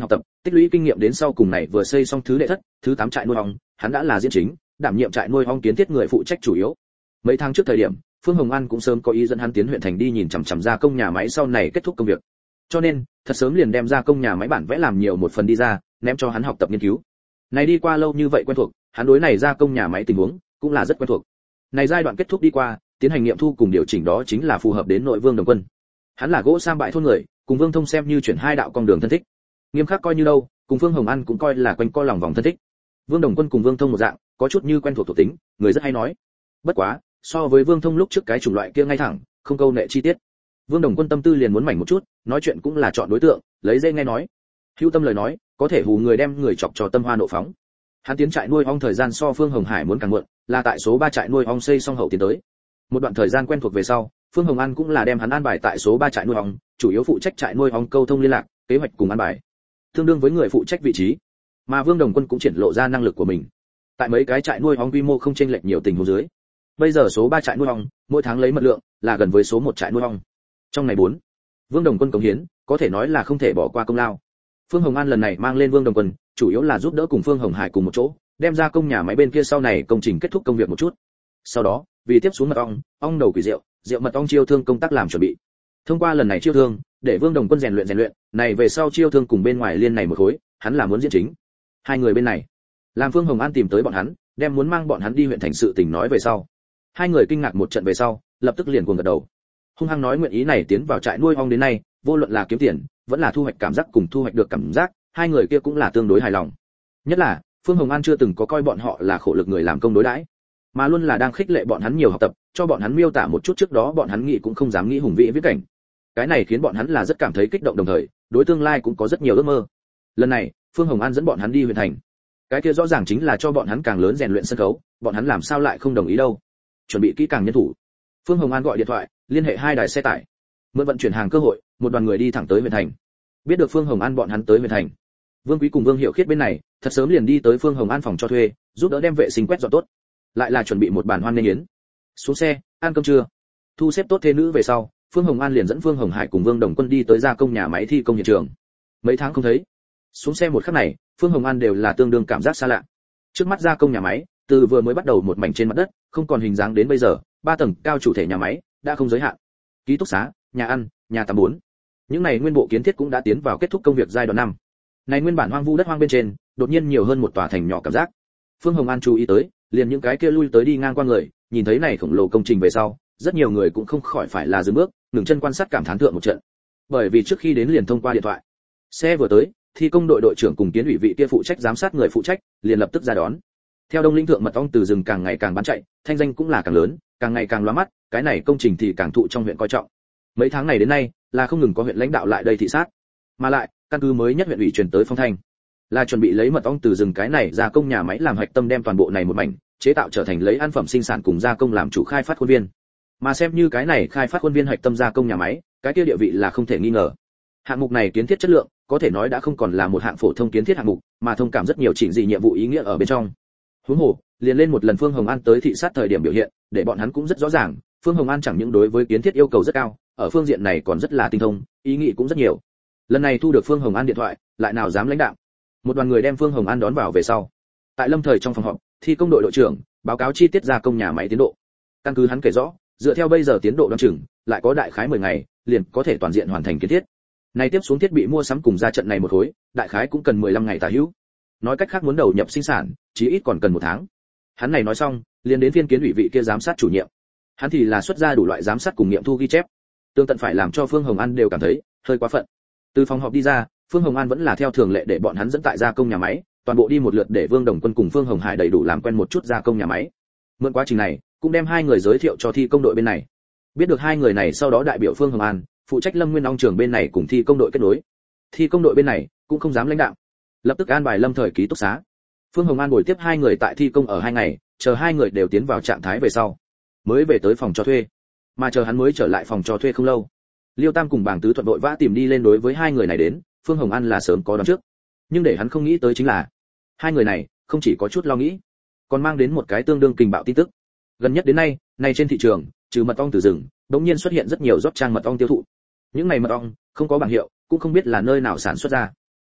S1: Tích lũy kinh nghiệm đến sau cùng này vừa xây xong thứ đệ thất, thứ tám trại nuôi ong, hắn đã là diễn chính, đảm nhiệm trại nuôi ong kiến thiết người phụ trách chủ yếu. Mấy tháng trước thời điểm, Phương Hồng An cũng sớm có ý dẫn hắn tiến huyện thành đi nhìn chằm chằm gia công nhà máy sau này kết thúc công việc. Cho nên, thật sớm liền đem gia công nhà máy bản vẽ làm nhiều một phần đi ra, ném cho hắn học tập nghiên cứu. Này đi qua lâu như vậy quen thuộc, hắn đối này gia công nhà máy tình huống cũng là rất quen thuộc. Này giai đoạn kết thúc đi qua, tiến hành nghiệm thu cùng điều chỉnh đó chính là phù hợp đến nội Vương Đồng Quân. Hắn là gỗ sam bại thôn người, cùng Vương Thông xem như chuyển hai đạo con đường thân thích. Nghiêm khắc coi như đâu, cùng Phương Hồng An cũng coi là quanh co lòng vòng thân thích. Vương Đồng Quân cùng Vương Thông một dạng, có chút như quen thuộc thuộc tính, người rất hay nói. Bất quá, so với Vương Thông lúc trước cái chủng loại kia ngay thẳng, không câu nệ chi tiết. Vương Đồng Quân tâm tư liền muốn mảnh một chút, nói chuyện cũng là chọn đối tượng, lấy dễ nghe nói. Hữu tâm lời nói, có thể hù người đem người chọc cho tâm hoa nộ phóng. Hắn tiến trại nuôi ong thời gian so Phương Hồng Hải muốn càng muộn, là tại số ba trại nuôi ong xây xong hậu tiến tới. Một đoạn thời gian quen thuộc về sau, Phương Hồng An cũng là đem hắn an bài tại số ba trại nuôi ong, chủ yếu phụ trách trại nuôi ong câu thông liên lạc, kế hoạch cùng an bài. Tương đương với người phụ trách vị trí. Mà Vương Đồng Quân cũng triển lộ ra năng lực của mình. Tại mấy cái trại nuôi ong quy mô không chênh lệch nhiều tình huống dưới. Bây giờ số ba trại nuôi ong, mỗi tháng lấy mật lượng là gần với số một trại nuôi ong. Trong ngày bốn, Vương Đồng Quân cống hiến, có thể nói là không thể bỏ qua công lao. Phương Hồng An lần này mang lên Vương Đồng Quân, chủ yếu là giúp đỡ cùng Phương Hồng Hải cùng một chỗ, đem ra công nhà máy bên kia sau này công trình kết thúc công việc một chút. Sau đó, vì tiếp xuống mật ong, ong đầu quỷ rượu, rượu mật ong chiêu thương công tác làm chuẩn bị. Thông qua lần này chiêu thương, để Vương Đồng Quân rèn luyện rèn luyện, này về sau chiêu thương cùng bên ngoài liên này một khối, hắn là muốn diễn chính. Hai người bên này, làm Phương Hồng An tìm tới bọn hắn, đem muốn mang bọn hắn đi huyện thành sự tình nói về sau. Hai người kinh ngạc một trận về sau, lập tức liền cuồng gật đầu. Hung hăng nói nguyện ý này tiến vào trại nuôi ong đến nay, vô luận là kiếm tiền, vẫn là thu hoạch cảm giác cùng thu hoạch được cảm giác, hai người kia cũng là tương đối hài lòng. Nhất là, Phương Hồng An chưa từng có coi bọn họ là khổ lực người làm công đối đãi, mà luôn là đang khích lệ bọn hắn nhiều học tập, cho bọn hắn miêu tả một chút trước đó bọn hắn nghĩ cũng không dám nghĩ hùng vĩ viễn cảnh. Cái này khiến bọn hắn là rất cảm thấy kích động, đồng thời, đối tương lai cũng có rất nhiều ước mơ. Lần này, Phương Hồng An dẫn bọn hắn đi huyện thành. Cái kia rõ ràng chính là cho bọn hắn càng lớn rèn luyện sân khấu, bọn hắn làm sao lại không đồng ý đâu. Chuẩn bị kỹ càng nhân thủ. Phương Hồng An gọi điện thoại, liên hệ hai đài xe tải. Mượn vận chuyển hàng cơ hội, một đoàn người đi thẳng tới huyện thành. Biết được Phương Hồng An bọn hắn tới huyện thành. Vương Quý cùng Vương Hiểu Khiết bên này, thật sớm liền đi tới Phương Hồng An phòng cho thuê, giúp đỡ đem vệ sinh quét dọn tốt. Lại là chuẩn bị một bàn hoan nghênh yến. Xuống xe, ăn cơm trưa. Thu xếp tốt thê nữ về sau, Phương Hồng An liền dẫn Phương Hồng Hải cùng Vương Đồng Quân đi tới gia công nhà máy thi công hiện trường. Mấy tháng không thấy, xuống xe một khắc này, Phương Hồng An đều là tương đương cảm giác xa lạ. Trước mắt gia công nhà máy, từ vừa mới bắt đầu một mảnh trên mặt đất, không còn hình dáng đến bây giờ, ba tầng cao chủ thể nhà máy đã không giới hạn. Ký túc xá, nhà ăn, nhà tắm bốn. Những này nguyên bộ kiến thiết cũng đã tiến vào kết thúc công việc giai đoạn năm. Này nguyên bản hoang vu đất hoang bên trên, đột nhiên nhiều hơn một tòa thành nhỏ cảm giác. Phương Hồng An chú ý tới, liền những cái kia lui tới đi ngang qua người, nhìn thấy này khổng lồ công trình về sau, rất nhiều người cũng không khỏi phải là dừng bước, ngừng chân quan sát cảm thán thượng một trận. Bởi vì trước khi đến liền thông qua điện thoại. Xe vừa tới, thi công đội đội trưởng cùng kiến ủy vị kia phụ trách giám sát người phụ trách, liền lập tức ra đón. Theo đông lĩnh thượng mật ong từ rừng càng ngày càng bán chạy, thanh danh cũng là càng lớn, càng ngày càng lóa mắt, cái này công trình thì càng thụ trong huyện coi trọng. Mấy tháng này đến nay, là không ngừng có huyện lãnh đạo lại đây thị sát. Mà lại, căn cứ mới nhất huyện ủy truyền tới phong thanh, là chuẩn bị lấy mật ong từ rừng cái này ra công nhà máy làm hạch tâm đem toàn bộ này một mảnh chế tạo trở thành lấy ăn phẩm sinh sản cùng gia công làm chủ khai phát khuôn viên. Mà xem như cái này khai phát khuôn viên hạch tâm gia công nhà máy, cái kia địa vị là không thể nghi ngờ. Hạng mục này kiến thiết chất lượng, có thể nói đã không còn là một hạng phổ thông kiến thiết hạng mục, mà thông cảm rất nhiều chỉnh dị nhiệm vụ ý nghĩa ở bên trong. Huống hồ, liền lên một lần Phương Hồng An tới thị sát thời điểm biểu hiện, để bọn hắn cũng rất rõ ràng, Phương Hồng An chẳng những đối với kiến thiết yêu cầu rất cao, ở phương diện này còn rất là tinh thông, ý nghĩ cũng rất nhiều. Lần này thu được Phương Hồng An điện thoại, lại nào dám lãnh đạo. Một đoàn người đem Phương Hồng An đón vào về sau. Tại Lâm Thời trong phòng họp, thi công đội đội trưởng báo cáo chi tiết gia công nhà máy tiến độ. Căn cứ hắn kể rõ, dựa theo bây giờ tiến độ đoán chừng, lại có đại khái mười ngày, liền có thể toàn diện hoàn thành kiến thiết. Này tiếp xuống thiết bị mua sắm cùng ra trận này một khối, đại khái cũng cần mười lăm ngày tả hữu. Nói cách khác muốn đầu nhập sinh sản, chí ít còn cần một tháng. Hắn này nói xong, liền đến phiên kiến ủy vị kia giám sát chủ nhiệm. Hắn thì là xuất ra đủ loại giám sát cùng nghiệm thu ghi chép. Tương tận phải làm cho Phương Hồng An đều cảm thấy hơi quá phận. Từ phòng họp đi ra, Phương Hồng An vẫn là theo thường lệ để bọn hắn dẫn tại gia công nhà máy, toàn bộ đi một lượt để Vương Đồng Quân cùng Phương Hồng Hải đầy đủ làm quen một chút gia công nhà máy. Mượn quá trình này, cũng đem hai người giới thiệu cho thi công đội bên này. Biết được hai người này sau đó đại biểu Phương Hồng An, phụ trách Lâm Nguyên Ong trường bên này cùng thi công đội kết nối. Thi công đội bên này cũng không dám lãnh đạo, lập tức an bài Lâm Thời ký túc xá. Phương Hồng An ngồi tiếp hai người tại thi công ở hai ngày, chờ hai người đều tiến vào trạng thái về sau, mới về tới phòng cho thuê. Mà chờ hắn mới trở lại phòng cho thuê không lâu, Liêu Tam cùng Bàng Tứ thuận đội vã tìm đi lên đối với hai người này đến, Phương Hồng An là sớm có đoán trước. Nhưng để hắn không nghĩ tới chính là, hai người này không chỉ có chút lo nghĩ, còn mang đến một cái tương đương kinh bạo tin tức. Gần nhất đến nay, này trên thị trường, trừ mật ong từ rừng, đột nhiên xuất hiện rất nhiều rót trang mật ong tiêu thụ. Những này mật ong không có bảng hiệu, cũng không biết là nơi nào sản xuất ra.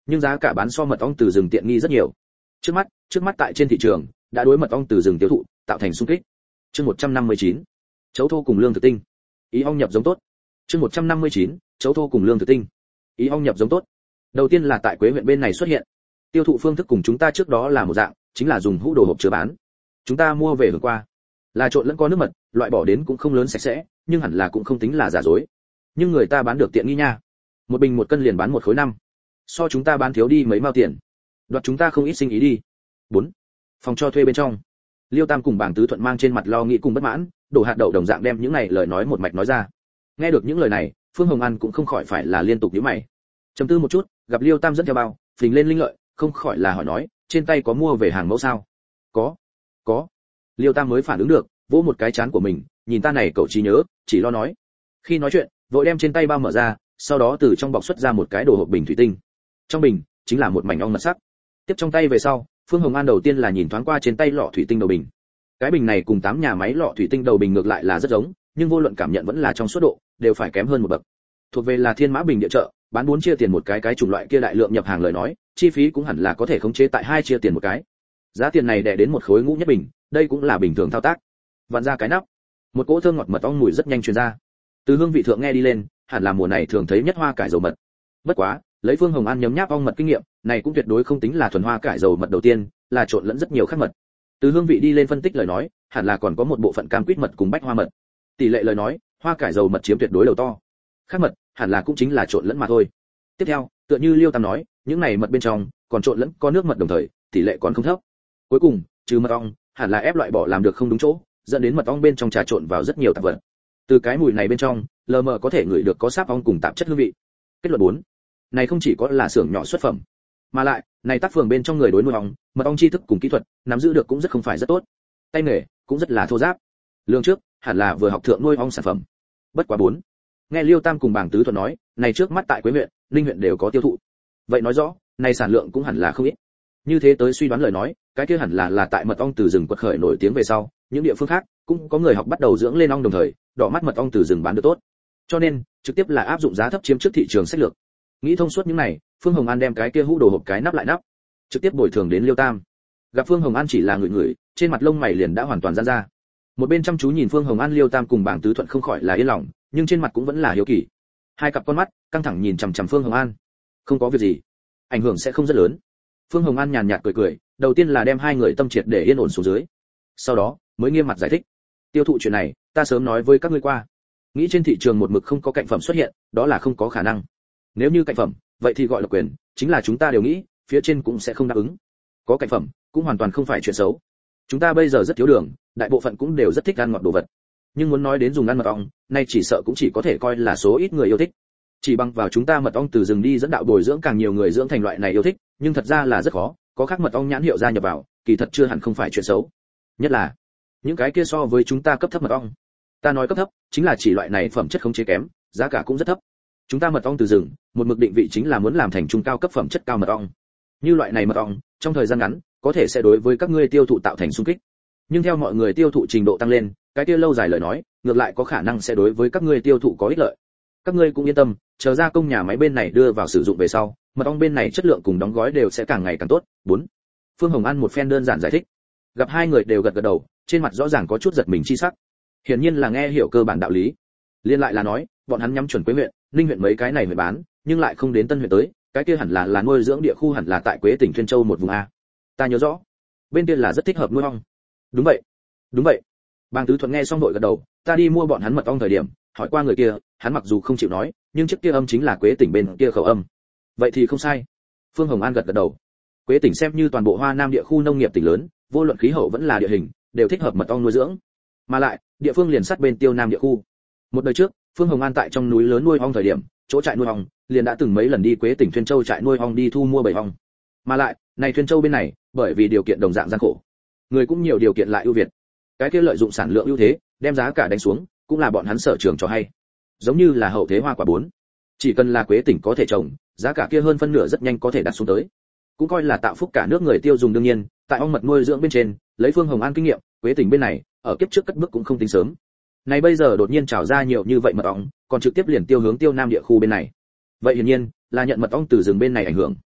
S1: nhưng giá cả bán so mật ong từ rừng tiện nghi rất nhiều. Trước mắt, trước mắt tại trên thị trường đã đối mật ong từ rừng tiêu thụ tạo thành xung kích. Chương một trăm năm mươi chín, chấu thô cùng lương thực tinh. Ý ong nhập giống tốt. Chương một trăm năm mươi chín, chấu thô cùng lương thực tinh. Ý ong nhập giống tốt. Đầu tiên là tại Quế huyện bên này xuất hiện. Tiêu thụ phương thức cùng chúng ta trước đó là một dạng, chính là dùng hũ đồ hộp chứa bán. Chúng ta mua về hưởng qua, là trộn lẫn có nước mật, loại bỏ đến cũng không lớn sạch sẽ, nhưng hẳn là cũng không tính là giả dối. Nhưng người ta bán được tiện nghi nha. Một bình một cân liền bán một khối năm. So chúng ta bán thiếu đi mấy mao tiền. Đoạt chúng ta không ít sinh ý đi. bốn. Phòng cho thuê bên trong. Liêu Tam cùng Bàng Tứ Thuận mang trên mặt lo nghĩ cùng bất mãn, đổ hạt đậu đồng dạng đem những này lời nói một mạch nói ra. Nghe được những lời này, Phương Hồng An cũng không khỏi phải là liên tục nhíu mày. Trầm tư một chút, gặp Liêu Tam dẫn theo bao, phình lên linh lợi, không khỏi là hỏi nói, trên tay có mua về hàng mẫu sao? Có, có. Liêu Tam mới phản ứng được, vỗ một cái chán của mình, nhìn ta này cậu trí nhớ, chỉ lo nói. Khi nói chuyện, vội đem trên tay bao mở ra, sau đó từ trong bọc xuất ra một cái đồ hộp bình thủy tinh. Trong bình chính là một mảnh ong mật sắc. Tiếp trong tay về sau, Phương Hồng An đầu tiên là nhìn thoáng qua trên tay lọ thủy tinh đầu bình. Cái bình này cùng tám nhà máy lọ thủy tinh đầu bình ngược lại là rất giống, nhưng vô luận cảm nhận vẫn là trong suốt độ, đều phải kém hơn một bậc. Thuộc về là Thiên Mã Bình địa chợ, bán bốn chia tiền một cái cái chủng loại kia đại lượng nhập hàng lời nói, chi phí cũng hẳn là có thể khống chế tại hai chia tiền một cái. Giá tiền này đè đến một khối ngũ nhất bình, đây cũng là bình thường thao tác. Vặn ra cái nắp, một cỗ thơm ngọt mật ong mùi rất nhanh truyền ra. Từ hương vị thượng nghe đi lên, hẳn là mùa này thường thấy nhất hoa cải dầu mật. Bất quá, lấy Phương Hồng An nhấm nháp ong mật kinh nghiệm, này cũng tuyệt đối không tính là thuần hoa cải dầu mật đầu tiên, là trộn lẫn rất nhiều khác mật. Từ hương vị đi lên phân tích lời nói, hẳn là còn có một bộ phận cam quýt mật cùng bách hoa mật. Tỷ lệ lời nói, hoa cải dầu mật chiếm tuyệt đối đầu to. Khác mật, hẳn là cũng chính là trộn lẫn mà thôi. Tiếp theo, tựa như Liêu Tam nói, những này mật bên trong còn trộn lẫn có nước mật đồng thời, tỷ lệ còn không thấp. Cuối cùng, trừ mật ong, hẳn là ép loại bỏ làm được không đúng chỗ, dẫn đến mật ong bên trong trà trộn vào rất nhiều tạp vật. Từ cái mùi này bên trong, lờ mờ có thể ngửi được có sáp ong cùng tạp chất hương vị. Kết luận bốn, này không chỉ có là xưởng nhỏ xuất phẩm, mà lại, này tác phường bên trong người đối nuôi ong, mật ong tri thức cùng kỹ thuật, nắm giữ được cũng rất không phải rất tốt. Tay nghề cũng rất là thô ráp. Lương trước, hẳn là vừa học thượng nuôi ong sản phẩm. Bất quá bốn, nghe Liêu Tam cùng Bàng Tứ Thuận nói, này trước mắt tại Quế huyện, Ninh huyện đều có tiêu thụ. Vậy nói rõ, này sản lượng cũng hẳn là không ít. Như thế tới suy đoán lời nói, cái kia hẳn là là tại mật ong từ rừng quật khởi nổi tiếng về sau, những địa phương khác cũng có người học bắt đầu dưỡng lên ong đồng thời, đỏ mắt mật ong từ rừng bán được tốt. Cho nên, trực tiếp là áp dụng giá thấp chiếm trước thị trường sách lược. Nghĩ thông suốt những này, Phương Hồng An đem cái kia hũ đồ hộp cái nắp lại nắp, trực tiếp bồi thường đến Liêu Tam. Gặp Phương Hồng An chỉ là người người, trên mặt lông mày liền đã hoàn toàn giãn ra. Một bên chăm chú nhìn Phương Hồng An, Liêu Tam cùng Bàng Tứ Thuận không khỏi là yên lòng, nhưng trên mặt cũng vẫn là hiếu kỳ. Hai cặp con mắt căng thẳng nhìn chằm chằm Phương Hồng An. Không có việc gì, ảnh hưởng sẽ không rất lớn. Phương Hồng An nhàn nhạt cười cười, đầu tiên là đem hai người tâm triệt để yên ổn xuống dưới. Sau đó, mới nghiêm mặt giải thích. Tiêu thụ chuyện này, ta sớm nói với các ngươi qua. Nghĩ trên thị trường một mực không có cạnh phẩm xuất hiện, đó là không có khả năng. Nếu như cạnh phẩm, vậy thì gọi là quyền, chính là chúng ta đều nghĩ, phía trên cũng sẽ không đáp ứng. Có cạnh phẩm, cũng hoàn toàn không phải chuyện xấu. Chúng ta bây giờ rất thiếu đường, đại bộ phận cũng đều rất thích ăn ngọt đồ vật. Nhưng muốn nói đến dùng ăn mật ong, nay chỉ sợ cũng chỉ có thể coi là số ít người yêu thích. Chỉ bằng vào chúng ta mật ong từ rừng đi dẫn đạo bồi dưỡng càng nhiều người dưỡng thành loại này yêu thích, nhưng thật ra là rất khó, có khác mật ong nhãn hiệu gia nhập vào, kỳ thật chưa hẳn không phải chuyện xấu. Nhất là những cái kia so với chúng ta cấp thấp mật ong. Ta nói cấp thấp, chính là chỉ loại này phẩm chất khống chế kém, giá cả cũng rất thấp. Chúng ta mật ong từ rừng, một mực định vị chính là muốn làm thành trung cao cấp phẩm chất cao mật ong. Như loại này mật ong, trong thời gian ngắn, có thể sẽ đối với các ngươi tiêu thụ tạo thành xung kích. Nhưng theo mọi người tiêu thụ trình độ tăng lên, cái kia lâu dài lời nói, ngược lại có khả năng sẽ đối với các ngươi tiêu thụ có ích lợi. Các ngươi cũng yên tâm, chờ ra công nhà máy bên này đưa vào sử dụng về sau, mật ong bên này chất lượng cùng đóng gói đều sẽ càng ngày càng tốt. bốn. Phương Hồng An một phen đơn giản giải thích. Gặp hai người đều gật gật đầu, trên mặt rõ ràng có chút giật mình chi sắc. Hiển nhiên là nghe hiểu cơ bản đạo lý. Liên lại là nói, bọn hắn nhắm chuẩn Quế huyện, Ninh huyện mấy cái này mới bán, nhưng lại không đến Tân huyện tới, cái kia hẳn là là nuôi dưỡng địa khu hẳn là tại Quế tỉnh Tuyên Châu một vùng a. Ta nhớ rõ, bên kia là rất thích hợp nuôi ong. Đúng vậy, đúng vậy. Bàng Tứ Thuận nghe xong đội gật đầu, ta đi mua bọn hắn mật ong thời điểm, hỏi qua người kia, hắn mặc dù không chịu nói, nhưng trước kia âm chính là Quế tỉnh bên kia khẩu âm. Vậy thì không sai. Phương Hồng An gật gật đầu. Quế tỉnh xem như toàn bộ Hoa Nam địa khu nông nghiệp tỉnh lớn, vô luận khí hậu vẫn là địa hình, đều thích hợp mật ong nuôi dưỡng. Mà lại, địa phương liền sát bên Tiêu Nam địa khu. Một đời trước, Phương Hồng An tại trong núi lớn nuôi ong thời điểm, chỗ trại nuôi ong, liền đã từng mấy lần đi Quế tỉnh Tuyên Châu trại nuôi ong đi thu mua bầy ong. Mà lại, này Tuyên Châu bên này, bởi vì điều kiện đồng dạng gian khổ, người cũng nhiều điều kiện lại ưu việt. Cái kia lợi dụng sản lượng ưu thế, đem giá cả đánh xuống, cũng là bọn hắn sở trường cho hay. Giống như là hậu thế hoa quả bốn, chỉ cần là Quế tỉnh có thể trồng, giá cả kia hơn phân nửa rất nhanh có thể đặt xuống tới. Cũng coi là tạo phúc cả nước người tiêu dùng. Đương nhiên, tại ong mật nuôi dưỡng bên trên, lấy Phương Hồng An kinh nghiệm, Quế tỉnh bên này, ở kiếp trước cất bước cũng không tính sớm. Này bây giờ đột nhiên trào ra nhiều như vậy mật ong, còn trực tiếp liền tiêu hướng Tiêu Nam địa khu bên này. Vậy hiển nhiên, là nhận mật ong từ rừng bên này ảnh hưởng.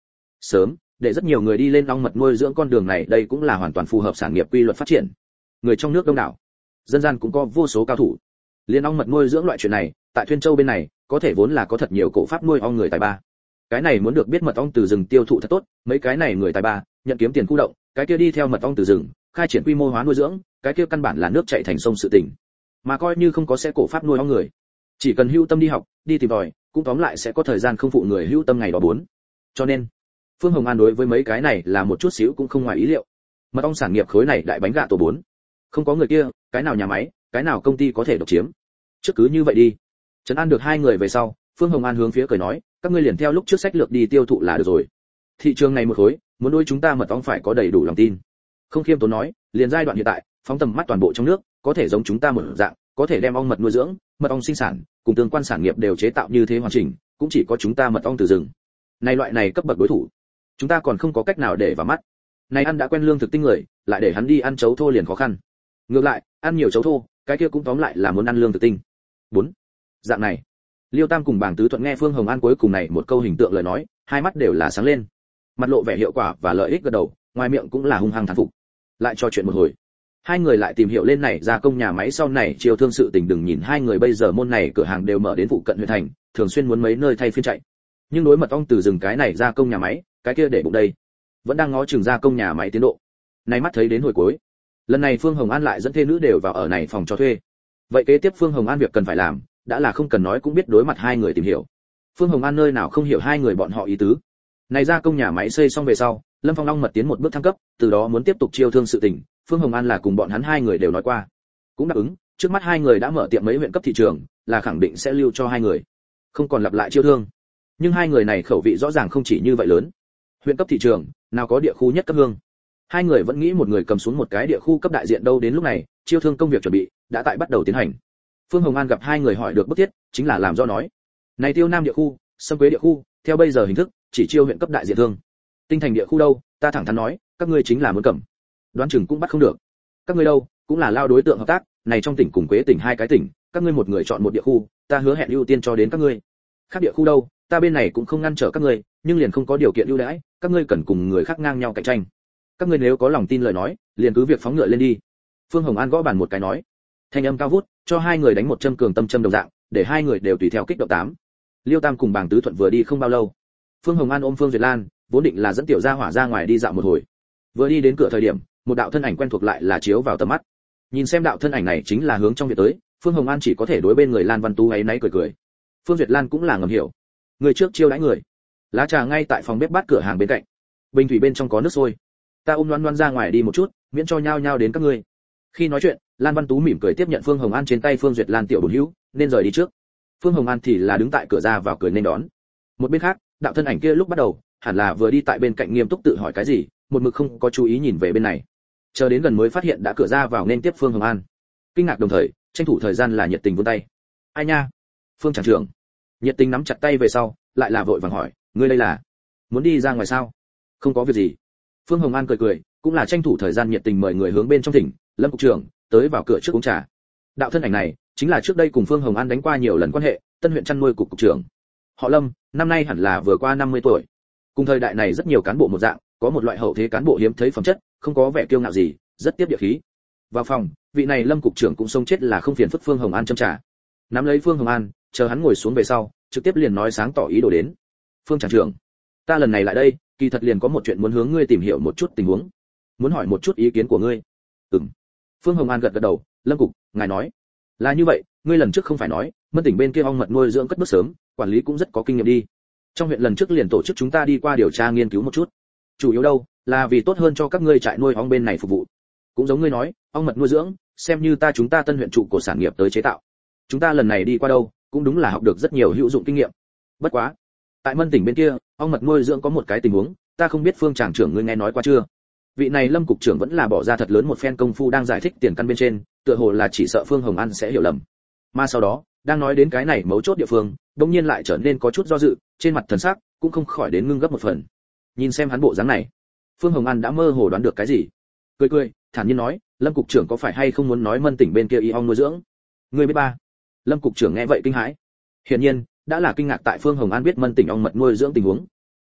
S1: Sớm, để rất nhiều người đi lên ong mật nuôi dưỡng con đường này, đây cũng là hoàn toàn phù hợp sản nghiệp quy luật phát triển. Người trong nước đông đảo, dân gian cũng có vô số cao thủ. Liên ong mật nuôi dưỡng loại chuyện này, tại Thuyên Châu bên này, có thể vốn là có thật nhiều cổ pháp nuôi ong người tài ba. Cái này muốn được biết mật ong từ rừng tiêu thụ thật tốt, mấy cái này người tài ba, nhận kiếm tiền khu động, cái kia đi theo mật ong từ rừng, khai triển quy mô hóa nuôi dưỡng, cái kia căn bản là nước chảy thành sông sự tình. Mà coi như không có sẽ cổ pháp nuôi ong người, chỉ cần hữu tâm đi học, đi tìm tòi, cũng tóm lại sẽ có thời gian không phụ người hữu tâm ngày đó bốn. Cho nên, Phương Hồng An đối với mấy cái này là một chút xíu cũng không ngoài ý liệu. Mật ong sản nghiệp khối này đại bánh gạ tổ bốn, không có người kia, cái nào nhà máy, cái nào công ty có thể độc chiếm. Trước cứ như vậy đi. Trấn an được hai người về sau, Phương Hồng An hướng phía cười nói, các ngươi liền theo lúc trước sách lược đi tiêu thụ là được rồi. Thị trường này một khối, muốn đối chúng ta mật ong phải có đầy đủ lòng tin. Không khiêm tốn nói, liền giai đoạn hiện tại, phóng tầm mắt toàn bộ trong nước, có thể giống chúng ta một dạng, có thể đem ong mật nuôi dưỡng, mật ong sinh sản, cùng tương quan sản nghiệp đều chế tạo như thế hoàn chỉnh, cũng chỉ có chúng ta mật ong từ rừng. Này loại này cấp bậc đối thủ, chúng ta còn không có cách nào để vào mắt. Này ăn đã quen lương thực tinh người, lại để hắn đi ăn chấu thô liền khó khăn. Ngược lại, ăn nhiều chấu thô, cái kia cũng tóm lại là muốn ăn lương thực tinh. bốn. Dạng này, Liêu Tam cùng Bàng Tứ Thuận nghe Phương Hồng An cuối cùng này một câu hình tượng lời nói, hai mắt đều là sáng lên, mặt lộ vẻ hiệu quả và lợi ích gật đầu, ngoài miệng cũng là hung hăng thán phục. Lại trò chuyện một hồi, hai người lại tìm hiểu lên này gia công nhà máy sau này chiêu thương sự tình. Đừng nhìn hai người bây giờ môn này cửa hàng đều mở đến phụ cận huyện thành, thường xuyên muốn mấy nơi thay phiên chạy, nhưng đối mật ong từ rừng cái này gia công nhà máy, cái kia để bụng đây, vẫn đang ngó chừng gia công nhà máy tiến độ. Nay mắt thấy đến hồi cuối, lần này Phương Hồng An lại dẫn thê nữ đều vào ở này phòng cho thuê. Vậy kế tiếp Phương Hồng An việc cần phải làm, đã là không cần nói cũng biết đối mặt hai người tìm hiểu. Phương Hồng An nơi nào không hiểu hai người bọn họ ý tứ. Này gia công nhà máy xây xong về sau, Lâm Phong Long mật tiến một bước thăng cấp, từ đó muốn tiếp tục chiêu thương sự tình, Phương Hồng An là cùng bọn hắn hai người đều nói qua, cũng đáp ứng. Trước mắt hai người đã mở tiệm mấy huyện cấp thị trường, là khẳng định sẽ lưu cho hai người, không còn lặp lại chiêu thương. Nhưng hai người này khẩu vị rõ ràng không chỉ như vậy lớn. Huyện cấp thị trường, nào có địa khu nhất cấp hương. Hai người vẫn nghĩ một người cầm xuống một cái địa khu cấp đại diện đâu. Đến lúc này, chiêu thương công việc chuẩn bị đã tại bắt đầu tiến hành. Phương Hồng An gặp hai người hỏi được bức thiết, chính là làm do nói, này Tiêu Nam địa khu, Sâm Quế địa khu, theo bây giờ hình thức, chỉ chiêu huyện cấp đại diện thương. Tinh Thành địa khu đâu, ta thẳng thắn nói, các ngươi chính là muốn cầm, đoán chừng cũng bắt không được. Các ngươi đâu, cũng là lao đối tượng hợp tác, này trong tỉnh cùng Quế tỉnh hai cái tỉnh, các ngươi một người chọn một địa khu, ta hứa hẹn ưu tiên cho đến các ngươi. Khác địa khu đâu, ta bên này cũng không ngăn trở các ngươi, nhưng liền không có điều kiện ưu đãi, các ngươi cần cùng người khác ngang nhau cạnh tranh. Các ngươi nếu có lòng tin lời nói, liền cứ việc phóng ngựa lên đi. Phương Hồng An gõ bàn một cái nói, thanh âm cao vút, cho hai người đánh một châm cường tâm châm đồng dạng, để hai người đều tùy theo kích động tám. Liêu Tam cùng Bàng Tứ Thuận vừa đi không bao lâu, Phương Hồng An ôm Phương Duyệt Lan, vốn định là dẫn tiểu gia hỏa ra ngoài đi dạo một hồi. Vừa đi đến cửa thời điểm, một đạo thân ảnh quen thuộc lại là chiếu vào tầm mắt. Nhìn xem đạo thân ảnh này chính là hướng trong viện tới, Phương Hồng An chỉ có thể đối bên người Lan Văn Tú ấy náy cười cười. Phương Duyệt Lan cũng là ngầm hiểu, người trước chiêu đãi người. Lá trà ngay tại phòng bếp bát cửa hàng bên cạnh, bình thủy bên trong có nước sôi. Ta ôm Loan Loan ra ngoài đi một chút, miễn cho nhao nhao đến các ngươi. Khi nói chuyện, Lan Văn Tú mỉm cười tiếp nhận Phương Hồng An trên tay Phương Duyệt Lan tiểu bổn hữu, nên rời đi trước. Phương Hồng An thì là đứng tại cửa ra vào cười nên đón. Một bên khác, đạo thân ảnh kia lúc bắt đầu, hẳn là vừa đi tại bên cạnh nghiêm túc tự hỏi cái gì, một mực không có chú ý nhìn về bên này. Chờ đến gần mới phát hiện đã cửa ra vào nên tiếp Phương Hồng An. Kinh ngạc đồng thời, tranh thủ thời gian là nhiệt tình vươn tay. Ai nha? Phương tràng trưởng. Nhiệt tình nắm chặt tay về sau, lại là vội vàng hỏi, ngươi đây là muốn đi ra ngoài sao? Không có việc gì. Phương Hồng An cười cười, cũng là tranh thủ thời gian nhiệt tình mời người hướng bên trong thỉnh, Lâm cục trưởng, tới vào cửa trước uống trà. Đạo thân ảnh này, chính là trước đây cùng Phương Hồng An đánh qua nhiều lần quan hệ, Tân huyện chăn nuôi cục cục trưởng. Họ Lâm, năm nay hẳn là vừa qua năm mươi tuổi. Cùng thời đại này rất nhiều cán bộ một dạng, có một loại hậu thế cán bộ hiếm thấy phẩm chất, không có vẻ kiêu ngạo gì, rất tiếp địa khí. Vào phòng, vị này Lâm cục trưởng cũng sống chết là không phiền phức Phương Hồng An châm trà. Nắm lấy Phương Hồng An, chờ hắn ngồi xuống về sau, trực tiếp liền nói sáng tỏ ý đồ đến. Phương tràng trưởng, ta lần này lại đây, kỳ thật liền có một chuyện muốn hướng ngươi tìm hiểu một chút tình huống, muốn hỏi một chút ý kiến của ngươi. Ừm. Phương Hồng An gật gật đầu, Lâm cục, ngài nói. Là như vậy, ngươi lần trước không phải nói, Mân tỉnh bên kia ong mật nuôi dưỡng cất bước sớm, quản lý cũng rất có kinh nghiệm đi. Trong huyện lần trước liền tổ chức chúng ta đi qua điều tra nghiên cứu một chút. Chủ yếu đâu, là vì tốt hơn cho các ngươi trại nuôi ong bên này phục vụ. Cũng giống ngươi nói, ong mật nuôi dưỡng, xem như ta chúng ta Tân huyện trụ của sản nghiệp tới chế tạo. Chúng ta lần này đi qua đâu, cũng đúng là học được rất nhiều hữu dụng kinh nghiệm. Bất quá, tại Mân tỉnh bên kia, ong mật nuôi dưỡng có một cái tình huống, ta không biết Phương tràng trưởng ngươi nghe nói qua chưa? Vị này Lâm cục trưởng vẫn là bỏ ra thật lớn một phen công phu đang giải thích tiền căn bên trên, tựa hồ là chỉ sợ Phương Hồng An sẽ hiểu lầm. Mà sau đó, đang nói đến cái này mấu chốt địa phương, đột nhiên lại trở nên có chút do dự, trên mặt thần sắc cũng không khỏi đến ngưng gấp một phần. Nhìn xem hắn bộ dáng này, Phương Hồng An đã mơ hồ đoán được cái gì. Cười cười, thản nhiên nói, Lâm cục trưởng có phải hay không muốn nói Mân tỉnh bên kia y ong nuôi dưỡng? Ngươi biết ba? Lâm cục trưởng nghe vậy kinh hãi. Hiển nhiên, đã là kinh ngạc tại Phương Hồng An biết Mân tỉnh ong mật nuôi dưỡng tình huống.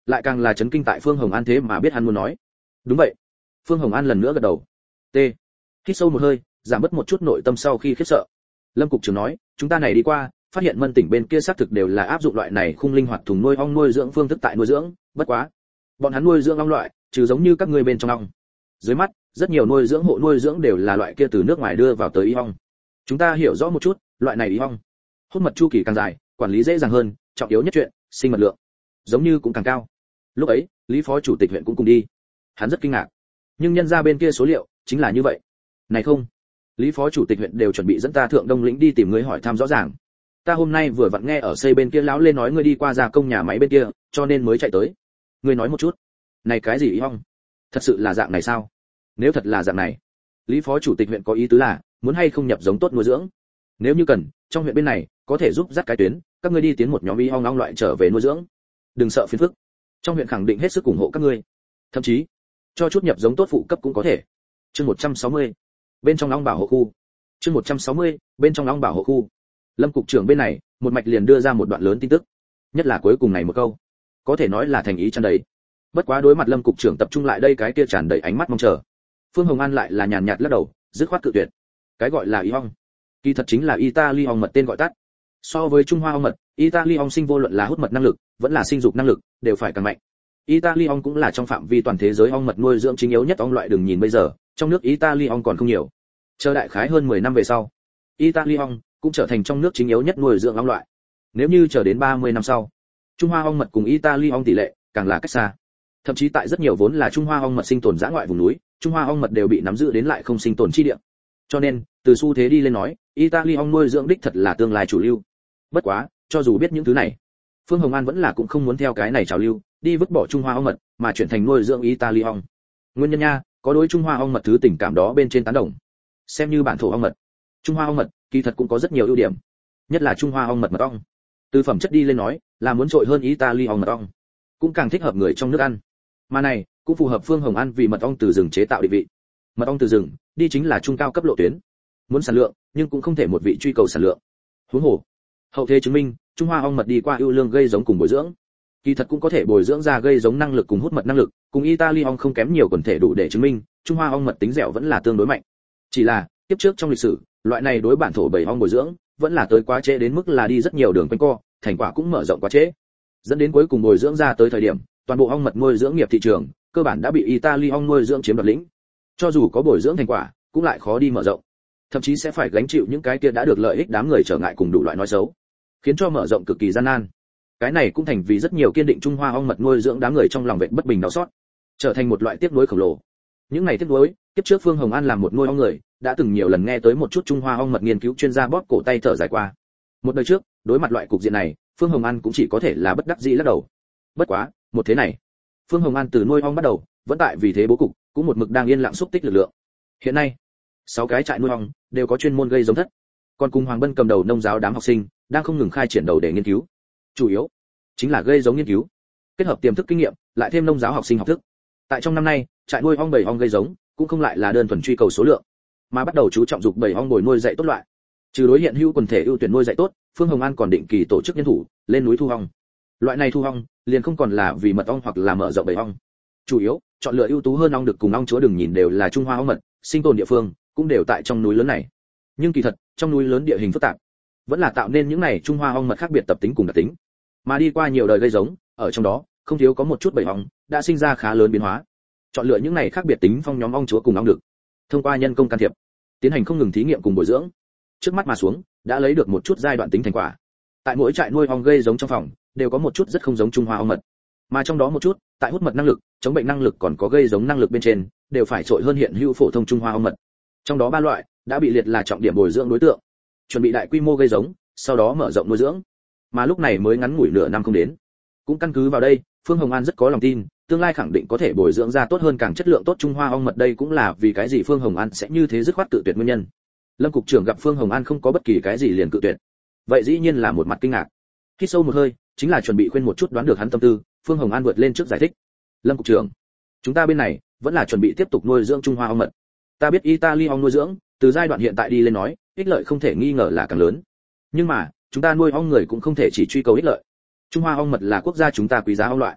S1: lại càng là chấn kinh tại Phương Hồng An thế mà biết hắn muốn nói. Đúng vậy. Phương Hồng An lần nữa gật đầu. T. Hít sâu một hơi, giảm bớt một chút nội tâm sau khi khiếp sợ. Lâm cục trưởng nói, chúng ta này đi qua, phát hiện Mân tỉnh bên kia xác thực đều là áp dụng loại này khung linh hoạt thùng nuôi ong nuôi dưỡng phương thức tại nuôi dưỡng, bất quá, bọn hắn nuôi dưỡng ong loại, trừ giống như các ngươi bên trong ong. Dưới mắt, rất nhiều nuôi dưỡng hộ nuôi dưỡng đều là loại kia từ nước ngoài đưa vào tới y ong. Chúng ta hiểu rõ một chút, loại này y ong, hút mật chu kỳ càng dài, quản lý dễ dàng hơn, trọng yếu nhất chuyện, sinh mật lượng giống như cũng càng cao. Lúc ấy, Lý phó chủ tịch huyện cũng cùng đi. Hắn rất kinh ngạc. Nhưng nhân ra bên kia số liệu chính là như vậy. Này không, Lý phó chủ tịch huyện đều chuẩn bị dẫn ta thượng Đông lĩnh đi tìm ngươi hỏi thăm rõ ràng. Ta hôm nay vừa vặn nghe ở xây bên kia lão lên nói ngươi đi qua gia công nhà máy bên kia, cho nên mới chạy tới. Ngươi nói một chút. Này cái gì ý hong? Thật sự là dạng này sao? Nếu thật là dạng này, Lý phó chủ tịch huyện có ý tứ là muốn hay không nhập giống tốt nuôi dưỡng. Nếu như cần, trong huyện bên này có thể giúp dắt cái tuyến, các ngươi đi tiến một nhóm y ong ong loại trở về nuôi dưỡng. Đừng sợ phiền phức. Trong huyện khẳng định hết sức ủng hộ các ngươi. Thậm chí, cho chút nhập giống tốt phụ cấp cũng có thể. Chương một trăm sáu mươi. Bên trong ong bảo hộ khu. Chương một trăm sáu mươi. Bên trong ong bảo hộ khu. Lâm cục trưởng bên này, một mạch liền đưa ra một đoạn lớn tin tức. Nhất là cuối cùng này một câu, có thể nói là thành ý tràn đầy. Bất quá đối mặt Lâm cục trưởng tập trung lại đây cái kia tràn đầy ánh mắt mong chờ. Phương Hồng An lại là nhàn nhạt lắc đầu, dứt khoát cự tuyệt. Cái gọi là y ong, kỳ thật chính là Italy ong mật tên gọi tắt. So với Trung Hoa ong mật, Italy ong sinh vô luận là hút mật năng lực, vẫn là sinh dục năng lực, đều phải càng mạnh. Italy ong cũng là trong phạm vi toàn thế giới ong mật nuôi dưỡng chính yếu nhất ong loại, đừng nhìn bây giờ, trong nước Italy ong còn không nhiều. Chờ đại khái hơn mười năm về sau, Italy ong cũng trở thành trong nước chính yếu nhất nuôi dưỡng ong loại. Nếu như chờ đến ba mươi năm sau, Trung Hoa ong mật cùng Italy ong tỷ lệ càng là cách xa. Thậm chí tại rất nhiều vốn là Trung Hoa ong mật sinh tồn dã ngoại vùng núi, Trung Hoa ong mật đều bị nắm giữ đến lại không sinh tồn chi địa. Cho nên, từ xu thế đi lên nói, Italy ong nuôi dưỡng đích thật là tương lai chủ lưu. Bất quá, cho dù biết những thứ này, Phương Hồng An vẫn là cũng không muốn theo cái này trào lưu, đi vứt bỏ Trung Hoa ong mật, mà chuyển thành nuôi dưỡng Italy ong. Nguyên nhân nha, có đối Trung Hoa ong mật thứ tình cảm đó bên trên tán đồng. Xem như bản thổ ong mật, Trung Hoa ong mật kỳ thật cũng có rất nhiều ưu điểm, nhất là Trung Hoa ong mật mật ong. Từ phẩm chất đi lên nói, là muốn trội hơn Italy ong mật ong, cũng càng thích hợp người trong nước ăn. Mà này, cũng phù hợp Phương Hồng An vì mật ong từ rừng chế tạo định vị. Mật ong từ rừng, đi chính là trung cao cấp lộ tuyến. Muốn sản lượng, nhưng cũng không thể một vị truy cầu sản lượng. Huống hồ, hậu thế chứng minh, Trung Hoa ong mật đi qua ưu lương gây giống cùng bồi dưỡng, kỳ thật cũng có thể bồi dưỡng ra gây giống năng lực cùng hút mật năng lực, cùng Italy ong không kém nhiều, quần thể đủ để chứng minh, Trung Hoa ong mật tính dẻo vẫn là tương đối mạnh. Chỉ là, tiếp trước trong lịch sử, loại này đối bản thổ bầy ong bồi dưỡng, vẫn là tới quá trễ đến mức là đi rất nhiều đường quanh co, thành quả cũng mở rộng quá trễ. Dẫn đến cuối cùng bồi dưỡng ra tới thời điểm, toàn bộ ong mật nuôi dưỡng nghiệp thị trường, cơ bản đã bị Italy ong nuôi dưỡng chiếm đoạt lĩnh. Cho dù có bồi dưỡng thành quả, cũng lại khó đi mở rộng. Thậm chí sẽ phải gánh chịu những cái kia đã được lợi ích đám người trở ngại cùng đủ loại nói xấu, khiến cho mở rộng cực kỳ gian nan. Cái này cũng thành vì rất nhiều kiên định Trung Hoa ong mật nuôi dưỡng đám người trong lòng vệt bất bình đau xót, trở thành một loại tiếc nuối khổng lồ. Những ngày tiếc nuối, tiếp trước Phương Hồng An làm một nuôi ong người, đã từng nhiều lần nghe tới một chút Trung Hoa ong mật nghiên cứu chuyên gia bóp cổ tay thở dài qua. Một đời trước, đối mặt loại cục diện này, Phương Hồng An cũng chỉ có thể là bất đắc dĩ lắc đầu. Bất quá, một thế này, Phương Hồng An từ nuôi ong bắt đầu, vẫn tại vì thế bố cục, cũng một mực đang yên lặng xúc tích lực lượng. Hiện nay, sáu cái trại nuôi ong đều có chuyên môn gây giống thất, còn cùng Hoàng Bân cầm đầu nông giáo đám học sinh đang không ngừng khai triển đầu để nghiên cứu. Chủ yếu chính là gây giống nghiên cứu, kết hợp tiềm thức kinh nghiệm, lại thêm nông giáo học sinh học thức. Tại trong năm nay, trại nuôi ong bầy ong gây giống cũng không lại là đơn thuần truy cầu số lượng, mà bắt đầu chú trọng dục bầy ong bồi nuôi dạy tốt loại. Trừ đối hiện hữu quần thể ưu tuyển nuôi dạy tốt, Phương Hồng An còn định kỳ tổ chức nhân thủ lên núi thu ong. Loại này thu ong liền không còn là vì mật ong hoặc là mở rộng bầy ong, chủ yếu chọn lựa ưu tú hơn ong được cùng ong chúa, đừng nhìn đều là Trung Hoa ong mật, sinh tồn địa phương cũng đều tại trong núi lớn này. Nhưng kỳ thật, trong núi lớn địa hình phức tạp, vẫn là tạo nên những này Trung Hoa ong mật khác biệt tập tính cùng đặc tính. Mà đi qua nhiều đời gây giống, ở trong đó, không thiếu có một chút bầy ong đã sinh ra khá lớn biến hóa. Chọn lựa những này khác biệt tính phong nhóm ong chúa cùng ong đực, thông qua nhân công can thiệp, tiến hành không ngừng thí nghiệm cùng bồi dưỡng. Trước mắt mà xuống, đã lấy được một chút giai đoạn tính thành quả. Tại mỗi trại nuôi ong gây giống trong phòng, đều có một chút rất không giống Trung Hoa ong mật. Mà trong đó một chút, tại hút mật năng lực, chống bệnh năng lực còn có gây giống năng lực bên trên, đều phải trội hơn hiện hữu phổ thông Trung Hoa ong mật. Trong đó ba loại đã bị liệt là trọng điểm bồi dưỡng đối tượng, chuẩn bị đại quy mô gây giống, sau đó mở rộng nuôi dưỡng. Mà lúc này mới ngắn ngủi nửa năm không đến, cũng căn cứ vào đây, Phương Hồng An rất có lòng tin, tương lai khẳng định có thể bồi dưỡng ra tốt hơn càng chất lượng tốt Trung Hoa ong mật. Đây cũng là vì cái gì Phương Hồng An sẽ như thế dứt khoát tự tuyệt nguyên nhân. Lâm cục trưởng gặp Phương Hồng An không có bất kỳ cái gì liền cự tuyệt, vậy dĩ nhiên là một mặt kinh ngạc. Hít sâu một hơi, chính là chuẩn bị khuyên một chút đoán được hắn tâm tư, Phương Hồng An vượt lên trước giải thích. Lâm cục trưởng, chúng ta bên này vẫn là chuẩn bị tiếp tục nuôi dưỡng Trung Hoa ong mật. Ta biết Italy ong nuôi dưỡng, từ giai đoạn hiện tại đi lên nói, ích lợi không thể nghi ngờ là càng lớn. Nhưng mà, chúng ta nuôi ong người cũng không thể chỉ truy cầu ích lợi. Trung Hoa ong mật là quốc gia chúng ta quý giá ong loại.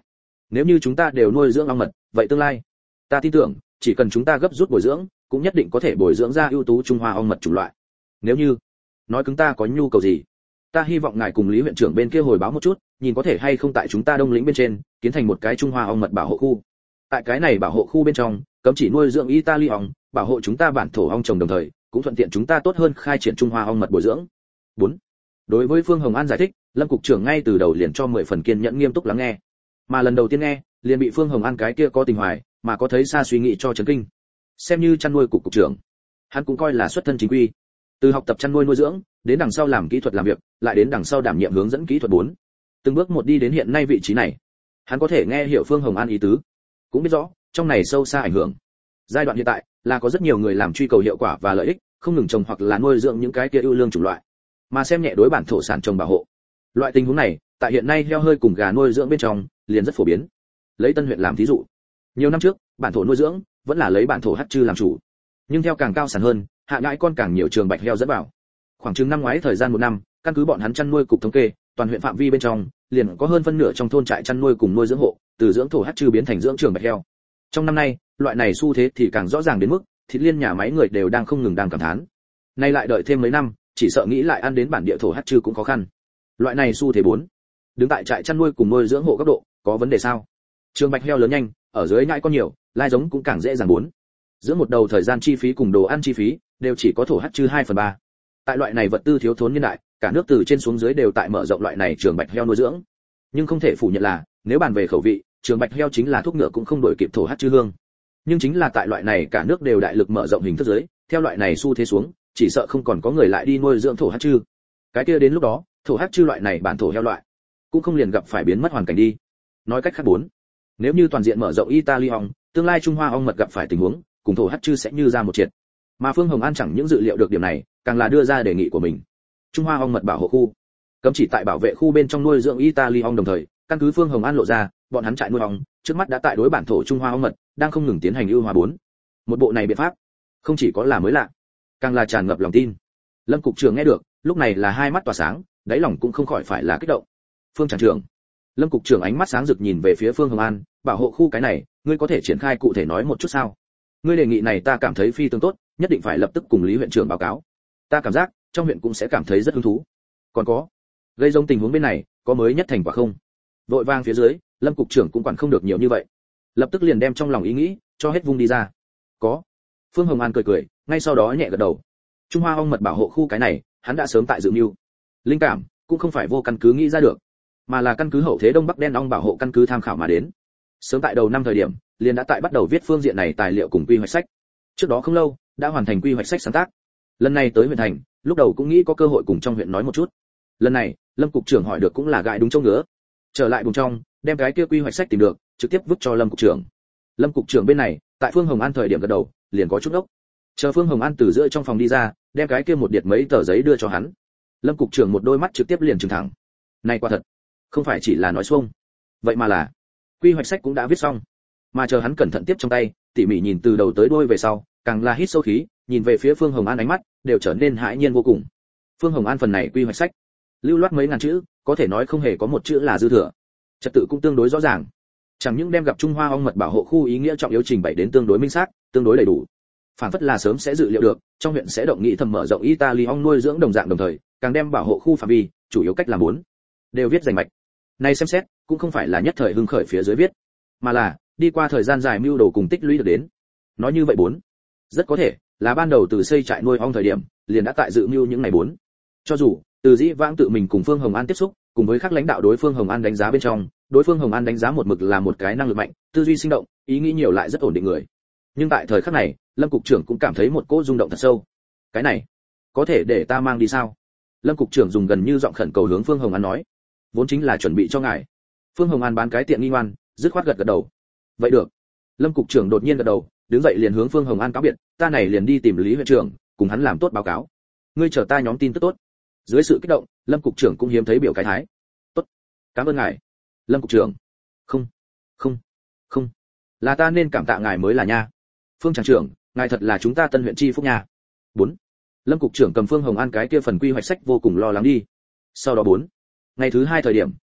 S1: Nếu như chúng ta đều nuôi dưỡng ong mật, vậy tương lai, ta tin tưởng, chỉ cần chúng ta gấp rút bồi dưỡng, cũng nhất định có thể bồi dưỡng ra ưu tú Trung Hoa ong mật chủng loại. Nếu như, nói chúng ta có nhu cầu gì, ta hy vọng ngài cùng Lý huyện trưởng bên kia hồi báo một chút, nhìn có thể hay không tại chúng ta Đông lĩnh bên trên, kiến thành một cái Trung Hoa ong mật bảo hộ khu. Tại cái này bảo hộ khu bên trong, cấm chỉ nuôi dưỡng Italy ong, bảo hộ chúng ta bản thổ ong trồng đồng thời, cũng thuận tiện chúng ta tốt hơn khai triển Trung Hoa ong mật bồi dưỡng. bốn. Đối với Phương Hồng An giải thích, Lâm cục trưởng ngay từ đầu liền cho mười phần kiên nhẫn nghiêm túc lắng nghe. Mà lần đầu tiên nghe, liền bị Phương Hồng An cái kia có tình hoài, mà có thấy xa suy nghĩ cho chấn kinh. Xem như chăn nuôi cục cục trưởng, hắn cũng coi là xuất thân chính quy. Từ học tập chăn nuôi nuôi dưỡng, đến đằng sau làm kỹ thuật làm việc, lại đến đằng sau đảm nhiệm hướng dẫn kỹ thuật bốn. Từng bước một đi đến hiện nay vị trí này. Hắn có thể nghe hiểu Phương Hồng An ý tứ, cũng biết rõ trong này sâu xa ảnh hưởng. Giai đoạn hiện tại là có rất nhiều người làm truy cầu hiệu quả và lợi ích, không ngừng trồng hoặc là nuôi dưỡng những cái kia ưu lương chủng loại, mà xem nhẹ đối bản thổ sản trồng bảo hộ. Loại tình huống này, tại hiện nay heo hơi cùng gà nuôi dưỡng bên trong, liền rất phổ biến. Lấy Tân huyện làm thí dụ, nhiều năm trước, bản thổ nuôi dưỡng vẫn là lấy bản thổ hắc chư làm chủ, nhưng theo càng cao sản hơn, hạ nhãi con càng nhiều trường bạch heo dẫn vào. Khoảng chừng năm ngoái thời gian một năm, căn cứ bọn hắn chăn nuôi cục thống kê, toàn huyện phạm vi bên trong, liền có hơn phân nửa trong thôn trại chăn nuôi cùng nuôi dưỡng hộ, từ dưỡng thổ hắc chư biến thành dưỡng trường bạch heo. Trong năm nay, loại này xu thế thì càng rõ ràng đến mức, thịt liên nhà máy người đều đang không ngừng đang cảm thán. Nay lại đợi thêm mấy năm, chỉ sợ nghĩ lại ăn đến bản địa thổ hắc chư cũng khó khăn. Loại này xu thế bốn, đứng tại trại chăn nuôi cùng nuôi dưỡng hộ cấp độ, có vấn đề sao? Trường bạch heo lớn nhanh, ở dưới nhãi con nhiều, lai giống cũng càng dễ dàng bốn. Giữa một đầu thời gian chi phí cùng đồ ăn chi phí, đều chỉ có thổ hắc chư hai phần ba. Tại loại này vật tư thiếu thốn niên đại, cả nước từ trên xuống dưới đều tại mở rộng loại này trường bạch heo nuôi dưỡng. Nhưng không thể phủ nhận là, nếu bàn về khẩu vị, trường bạch heo chính là thuốc ngựa cũng không đổi kịp thổ hắc chư hương. Nhưng chính là tại loại này cả nước đều đại lực mở rộng hình thức dưới, theo loại này xu thế xuống, chỉ sợ không còn có người lại đi nuôi dưỡng thổ hắc chư. Cái kia đến lúc đó, thổ hắc chư loại này bản thổ heo loại, cũng không liền gặp phải biến mất hoàn cảnh đi. Nói cách khác bốn, nếu như toàn diện mở rộng Italy ong, tương lai Trung Hoa ong mật gặp phải tình huống, cùng thổ hắc chư sẽ như ra một triệt. Mà Phương Hồng An chẳng những dự liệu được điểm này, càng là đưa ra đề nghị của mình. Trung Hoa ong mật bảo hộ khu, cấm chỉ tại bảo vệ khu bên trong nuôi dưỡng Italy ong đồng thời, căn cứ Phương Hồng An lộ ra, bọn hắn trại nuôi ong, trước mắt đã tại đối bản thổ Trung Hoa ong mật, đang không ngừng tiến hành ưu hóa bốn. Một bộ này biện pháp, không chỉ có là mới lạ, càng là tràn ngập lòng tin. Lâm cục trưởng nghe được, lúc này là hai mắt tỏa sáng, đáy lòng cũng không khỏi phải là kích động. Phương tràng trưởng, Lâm cục trưởng ánh mắt sáng rực nhìn về phía Phương Hồng An, bảo hộ khu cái này, ngươi có thể triển khai cụ thể nói một chút sao? Ngươi đề nghị này ta cảm thấy phi thường tốt, nhất định phải lập tức cùng Lý huyện trưởng báo cáo. Ta cảm giác, trong huyện cũng sẽ cảm thấy rất hứng thú. Còn có, gây giống tình huống bên này, có mới nhất thành quả không? Vội vang phía dưới, Lâm cục trưởng cũng quản không được nhiều như vậy, lập tức liền đem trong lòng ý nghĩ cho hết vung đi ra. Có. Phương Hồng An cười cười, ngay sau đó nhẹ gật đầu. Trung Hoa ong mật bảo hộ khu cái này, hắn đã sớm tại dự mưu. Linh cảm cũng không phải vô căn cứ nghĩ ra được, mà là căn cứ hậu thế Đông Bắc đen ong bảo hộ căn cứ tham khảo mà đến. Sớm tại đầu năm thời điểm, liền đã tại bắt đầu viết phương diện này tài liệu cùng quy hoạch sách. Trước đó không lâu, đã hoàn thành quy hoạch sách sáng tác. Lần này tới huyện thành, lúc đầu cũng nghĩ có cơ hội cùng trong huyện nói một chút. Lần này, Lâm cục trưởng hỏi được cũng là gãi đúng chỗ ngứa. Trở lại vùng trong, đem cái kia quy hoạch sách tìm được, trực tiếp vứt cho Lâm cục trưởng. Lâm cục trưởng bên này, tại Phương Hồng An thời điểm gật đầu, liền có chút ốc. Chờ Phương Hồng An từ giữa trong phòng đi ra, đem cái kia một điệt mấy tờ giấy đưa cho hắn. Lâm cục trưởng một đôi mắt trực tiếp liền trừng thẳng. Này quả thật, không phải chỉ là nói xuông, vậy mà là quy hoạch sách cũng đã viết xong. Mà chờ hắn cẩn thận tiếp trong tay, tỉ mỉ nhìn từ đầu tới đuôi về sau, càng là hít sâu khí, nhìn về phía Phương Hồng An ánh mắt đều trở nên hãi nhiên vô cùng. Phương Hồng An phần này quy hoạch sách, lưu loát mấy ngàn chữ, có thể nói không hề có một chữ là dư thừa. Trật tự cũng tương đối rõ ràng. Chẳng những đem gặp Trung Hoa ong mật bảo hộ khu ý nghĩa trọng yếu trình bày đến tương đối minh xác, tương đối đầy đủ. Phản phất là sớm sẽ dự liệu được, trong huyện sẽ động nghị thầm mở rộng Italy ong nuôi dưỡng đồng dạng đồng thời, càng đem bảo hộ khu phạm vi, chủ yếu cách làm bốn, đều viết rành mạch. Này xem xét, cũng không phải là nhất thời hưng khởi phía dưới viết, mà là đi qua thời gian dài mưu đồ cùng tích lũy được đến. Nói như vậy bốn, rất có thể là ban đầu từ xây trại nuôi ong thời điểm, liền đã tại dự mưu những ngày bốn. Cho dù từ dĩ vãng tự mình cùng Phương Hồng An tiếp xúc, cùng với các lãnh đạo đối Phương Hồng An đánh giá bên trong, đối Phương Hồng An đánh giá một mực là một cái năng lực mạnh, tư duy sinh động, ý nghĩ nhiều lại rất ổn định người. Nhưng tại thời khắc này, Lâm cục trưởng cũng cảm thấy một cỗ rung động thật sâu. Cái này, có thể để ta mang đi sao? Lâm cục trưởng dùng gần như giọng khẩn cầu hướng Phương Hồng An nói, vốn chính là chuẩn bị cho ngài. Phương Hồng An bán cái tiện nghi ngoan, dứt khoát gật gật đầu. Vậy được. Lâm cục trưởng đột nhiên gật đầu, đứng dậy liền hướng Phương Hồng An cáo biệt, ta này liền đi tìm Lý huyện trưởng, cùng hắn làm tốt báo cáo. Ngươi chờ ta nhóm tin tức tốt. Dưới sự kích động, Lâm cục trưởng cũng hiếm thấy biểu cái thái. Tốt. Cảm ơn ngài. Lâm cục trưởng. Không, không, không. Là ta nên cảm tạ ngài mới là nha. Phương tràng trưởng, ngài thật là chúng ta Tân huyện chi phúc nha. bốn. Lâm cục trưởng cầm Phương Hồng An cái kia phần quy hoạch sách vô cùng lo lắng đi. Sau đó bốn, ngày thứ hai thời điểm,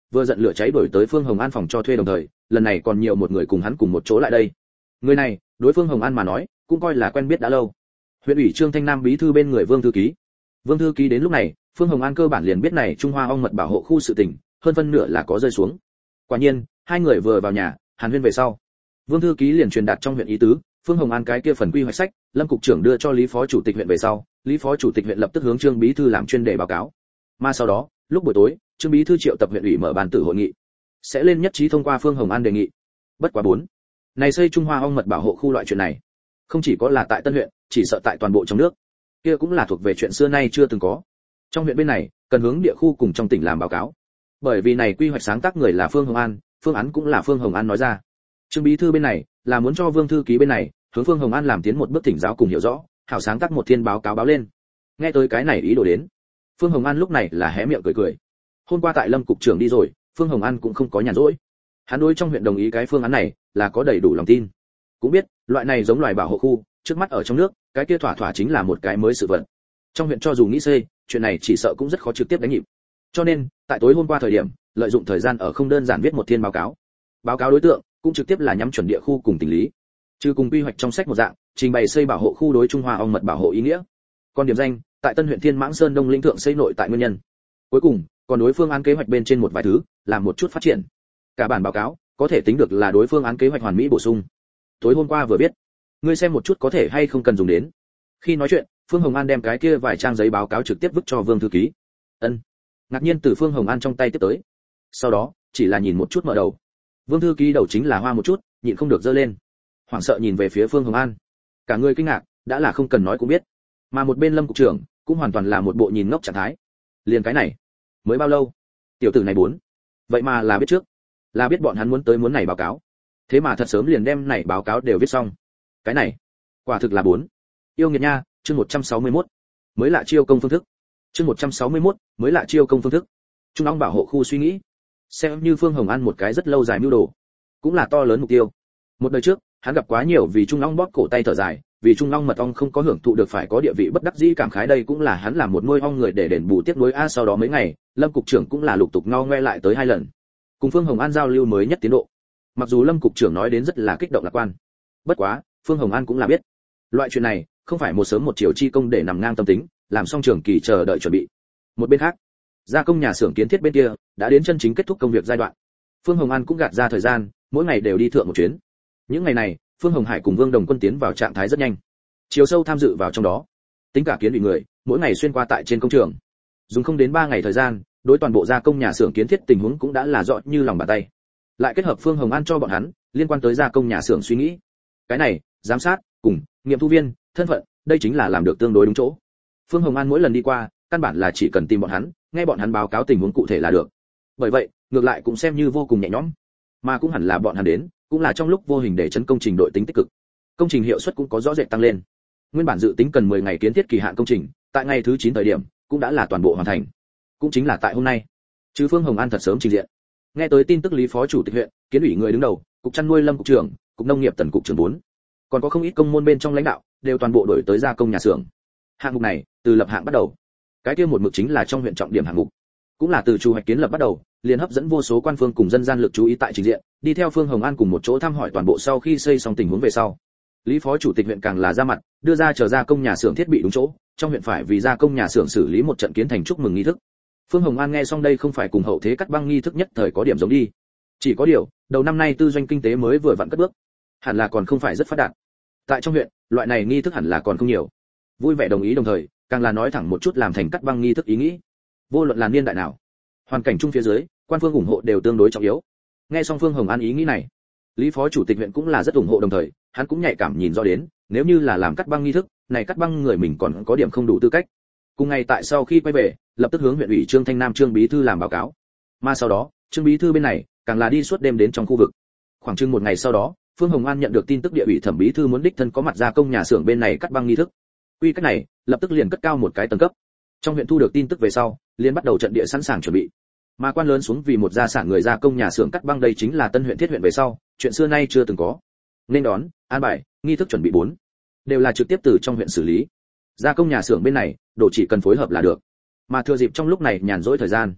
S1: vừa giận lửa cháy đuổi tới Phương Hồng An phòng cho thuê đồng thời, lần này còn nhiều một người cùng hắn cùng một chỗ lại đây. Người này, đối Phương Hồng An mà nói, cũng coi là quen biết đã lâu. Huyện ủy Trương Thanh Nam bí thư bên người Vương thư ký. Vương thư ký đến lúc này, Phương Hồng An cơ bản liền biết này Trung Hoa ong mật bảo hộ khu sự tình, hơn phân nửa là có rơi xuống. Quả nhiên, hai người vừa vào nhà, hàn huyên về sau, Vương thư ký liền truyền đạt trong huyện ý tứ, Phương Hồng An cái kia phần quy hoạch sách, Lâm cục trưởng đưa cho Lý phó chủ tịch huyện về sau, Lý phó chủ tịch huyện lập tức hướng Trương bí thư làm chuyên đề báo cáo. Mà sau đó, lúc buổi tối, Trương bí thư triệu tập huyện ủy mở bàn tử hội nghị, sẽ lên nhất trí thông qua Phương Hồng An đề nghị. Bất quá bốn, này xây Trung Hoa ong mật bảo hộ khu loại chuyện này, không chỉ có là tại Tân huyện, chỉ sợ tại toàn bộ trong nước, kia cũng là thuộc về chuyện xưa nay chưa từng có. Trong huyện bên này, cần hướng địa khu cùng trong tỉnh làm báo cáo. Bởi vì này quy hoạch sáng tác người là Phương Hồng An, phương án cũng là Phương Hồng An nói ra. Trương bí thư bên này là muốn cho Vương thư ký bên này hướng Phương Hồng An làm tiến một bước thỉnh giáo cùng hiểu rõ, hảo sáng tác một thiên báo cáo báo lên. Nghe tới cái này ý đồ đến, Phương Hồng An lúc này là hé miệng cười cười. Hôm qua tại Lâm cục trưởng đi rồi, Phương Hồng An cũng không có nhàn rỗi. Hắn đối trong huyện đồng ý cái phương án này là có đầy đủ lòng tin. Cũng biết, loại này giống loài bảo hộ khu, trước mắt ở trong nước, cái kia thỏa thỏa chính là một cái mới sự vật. Trong huyện cho dù nghĩ xây, chuyện này chỉ sợ cũng rất khó trực tiếp đánh nhịp. Cho nên, tại tối hôm qua thời điểm, lợi dụng thời gian ở không đơn giản viết một thiên báo cáo. Báo cáo đối tượng cũng trực tiếp là nhắm chuẩn địa khu cùng tỉnh lý. Trừ cùng quy hoạch trong sách một dạng, trình bày xây bảo hộ khu đối Trung Hoa ong mật bảo hộ ý nghĩa. Còn điểm danh, tại Tân huyện Thiên Mãng Sơn Đông lĩnh thượng xây nội tại nguyên nhân. Cuối cùng, còn đối phương án kế hoạch bên trên một vài thứ, làm một chút phát triển. Cả bản báo cáo có thể tính được là đối phương án kế hoạch hoàn mỹ bổ sung. Tối hôm qua vừa biết, ngươi xem một chút có thể hay không cần dùng đến. Khi nói chuyện, Phương Hồng An đem cái kia vài trang giấy báo cáo trực tiếp vứt cho Vương thư ký. Ân. Ngạc nhiên từ Phương Hồng An trong tay tiếp tới. Sau đó, chỉ là nhìn một chút mở đầu. Vương thư ký đầu chính là hoa một chút, nhịn không được giơ lên. Hoảng sợ nhìn về phía Phương Hồng An. Cả người kinh ngạc, đã là không cần nói cũng biết. Mà một bên Lâm cục trưởng cũng hoàn toàn là một bộ nhìn ngốc trạng thái. Liền cái này, mới bao lâu? Tiểu tử này bốn, vậy mà là biết trước, là biết bọn hắn muốn tới muốn này báo cáo. Thế mà thật sớm liền đem này báo cáo đều viết xong. Cái này, quả thực là bốn. Yêu nghiệt nha, chương một trăm sáu mươi mốt. Mới lạ chiêu công phương thức. Chương một trăm sáu mươi mốt, mới lạ chiêu công phương thức. Trung ong bảo hộ khu suy nghĩ, xem như Phương Hồng An một cái rất lâu dài mưu đồ, cũng là to lớn mục tiêu. Một đời trước, hắn gặp quá nhiều vì Trung ong bóp cổ tay thở dài, vì Trung ong mật ong không có hưởng thụ được phải có địa vị bất đắc dĩ cảm khái, đây cũng là hắn làm một nuôi ong người để đền bù tiếc nuối a. Sau đó mấy ngày, Lâm cục trưởng cũng là lục tục ngao ngoe lại tới hai lần, cùng Phương Hồng An giao lưu mới nhất tiến độ. Mặc dù Lâm cục trưởng nói đến rất là kích động lạc quan, bất quá, Phương Hồng An cũng là biết, loại chuyện này không phải một sớm một chiều chi công để nằm ngang tâm tính, làm xong trường kỳ chờ đợi chuẩn bị. Một bên khác, gia công nhà xưởng kiến thiết bên kia đã đến chân chính kết thúc công việc giai đoạn. Phương Hồng An cũng gạt ra thời gian, mỗi ngày đều đi thượng một chuyến. Những ngày này, Phương Hồng Hải cùng Vương Đồng Quân tiến vào trạng thái rất nhanh, chiều sâu tham dự vào trong đó. Tính cả kiến ủy người, mỗi ngày xuyên qua tại trên công trường, dùng không đến ba ngày thời gian, đối toàn bộ gia công nhà xưởng kiến thiết tình huống cũng đã là rõ như lòng bàn tay. Lại kết hợp Phương Hồng An cho bọn hắn liên quan tới gia công nhà xưởng suy nghĩ, cái này, giám sát cùng nghiệm thu viên, thân phận, đây chính là làm được tương đối đúng chỗ. Phương Hồng An mỗi lần đi qua, căn bản là chỉ cần tìm bọn hắn, nghe bọn hắn báo cáo tình huống cụ thể là được. Bởi vậy, ngược lại cũng xem như vô cùng nhẹ nhõm, mà cũng hẳn là bọn hắn đến, cũng là trong lúc vô hình để chấn công trình đội tính tích cực. Công trình hiệu suất cũng có rõ rệt tăng lên. Nguyên bản dự tính cần mười ngày kiến thiết kỳ hạn công trình, tại ngày thứ chín thời điểm, cũng đã là toàn bộ hoàn thành. Cũng chính là tại hôm nay, chứ Phương Hồng An thật sớm trình diện. Nghe tới tin tức Lý phó chủ tịch huyện, kiến ủy người đứng đầu, cục chăn nuôi Lâm cục trưởng, cục nông nghiệp Tần cục trưởng bốn, còn có không ít công môn bên trong lãnh đạo, đều toàn bộ đổi tới gia công nhà xưởng. Hạng mục này, từ lập hạng bắt đầu, cái kia một mực chính là trong huyện trọng điểm hạng mục, cũng là từ chu hoạch kiến lập bắt đầu, liền hấp dẫn vô số quan phương cùng dân gian lực chú ý tại trình diện, đi theo Phương Hồng An cùng một chỗ thăm hỏi toàn bộ sau khi xây xong tình huống về sau. Lý phó chủ tịch huyện càng là ra mặt, đưa ra chờ gia công nhà xưởng thiết bị đúng chỗ, trong huyện phải vì gia công nhà xưởng xử lý một trận kiến thành chúc mừng nghi thức. Phương Hồng An nghe xong đây không phải cùng hậu thế cắt băng nghi thức nhất thời có điểm giống đi. Chỉ có điều, đầu năm nay tư doanh kinh tế mới vừa vặn cất bước, hẳn là còn không phải rất phát đạt. Tại trong huyện, loại này nghi thức hẳn là còn không nhiều. Vui vẻ đồng ý đồng thời, càng là nói thẳng một chút làm thành cắt băng nghi thức ý nghĩ. Vô luận là niên đại nào, hoàn cảnh chung phía dưới, quan phương ủng hộ đều tương đối trọng yếu. Nghe xong Phương Hồng An ý nghĩ này, Lý phó chủ tịch huyện cũng là rất ủng hộ đồng thời, hắn cũng nhạy cảm nhìn rõ đến, nếu như là làm cắt băng nghi thức, này cắt băng người mình còn có điểm không đủ tư cách. Cùng ngày tại sau khi quay về, lập tức hướng huyện ủy Trương Thanh Nam Trương bí thư làm báo cáo. Mà sau đó, Trương bí thư bên này, càng là đi suốt đêm đến trong khu vực. Khoảng chừng một ngày sau đó, Phương Hồng An nhận được tin tức địa ủy thẩm bí thư muốn đích thân có mặt gia công nhà xưởng bên này cắt băng nghi thức. Quy cách này, lập tức liền cất cao một cái tầng cấp. Trong huyện thu được tin tức về sau, liền bắt đầu trận địa sẵn sàng chuẩn bị. Mà quan lớn xuống vì một gia sản người gia công nhà xưởng cắt băng, đây chính là Tân huyện thiết huyện về sau, chuyện xưa nay chưa từng có. Nên đón, an bài, nghi thức chuẩn bị bốn, đều là trực tiếp từ trong huyện xử lý. Gia công nhà xưởng bên này, đồ chỉ cần phối hợp là được. Mà thừa dịp trong lúc này nhàn rỗi thời gian,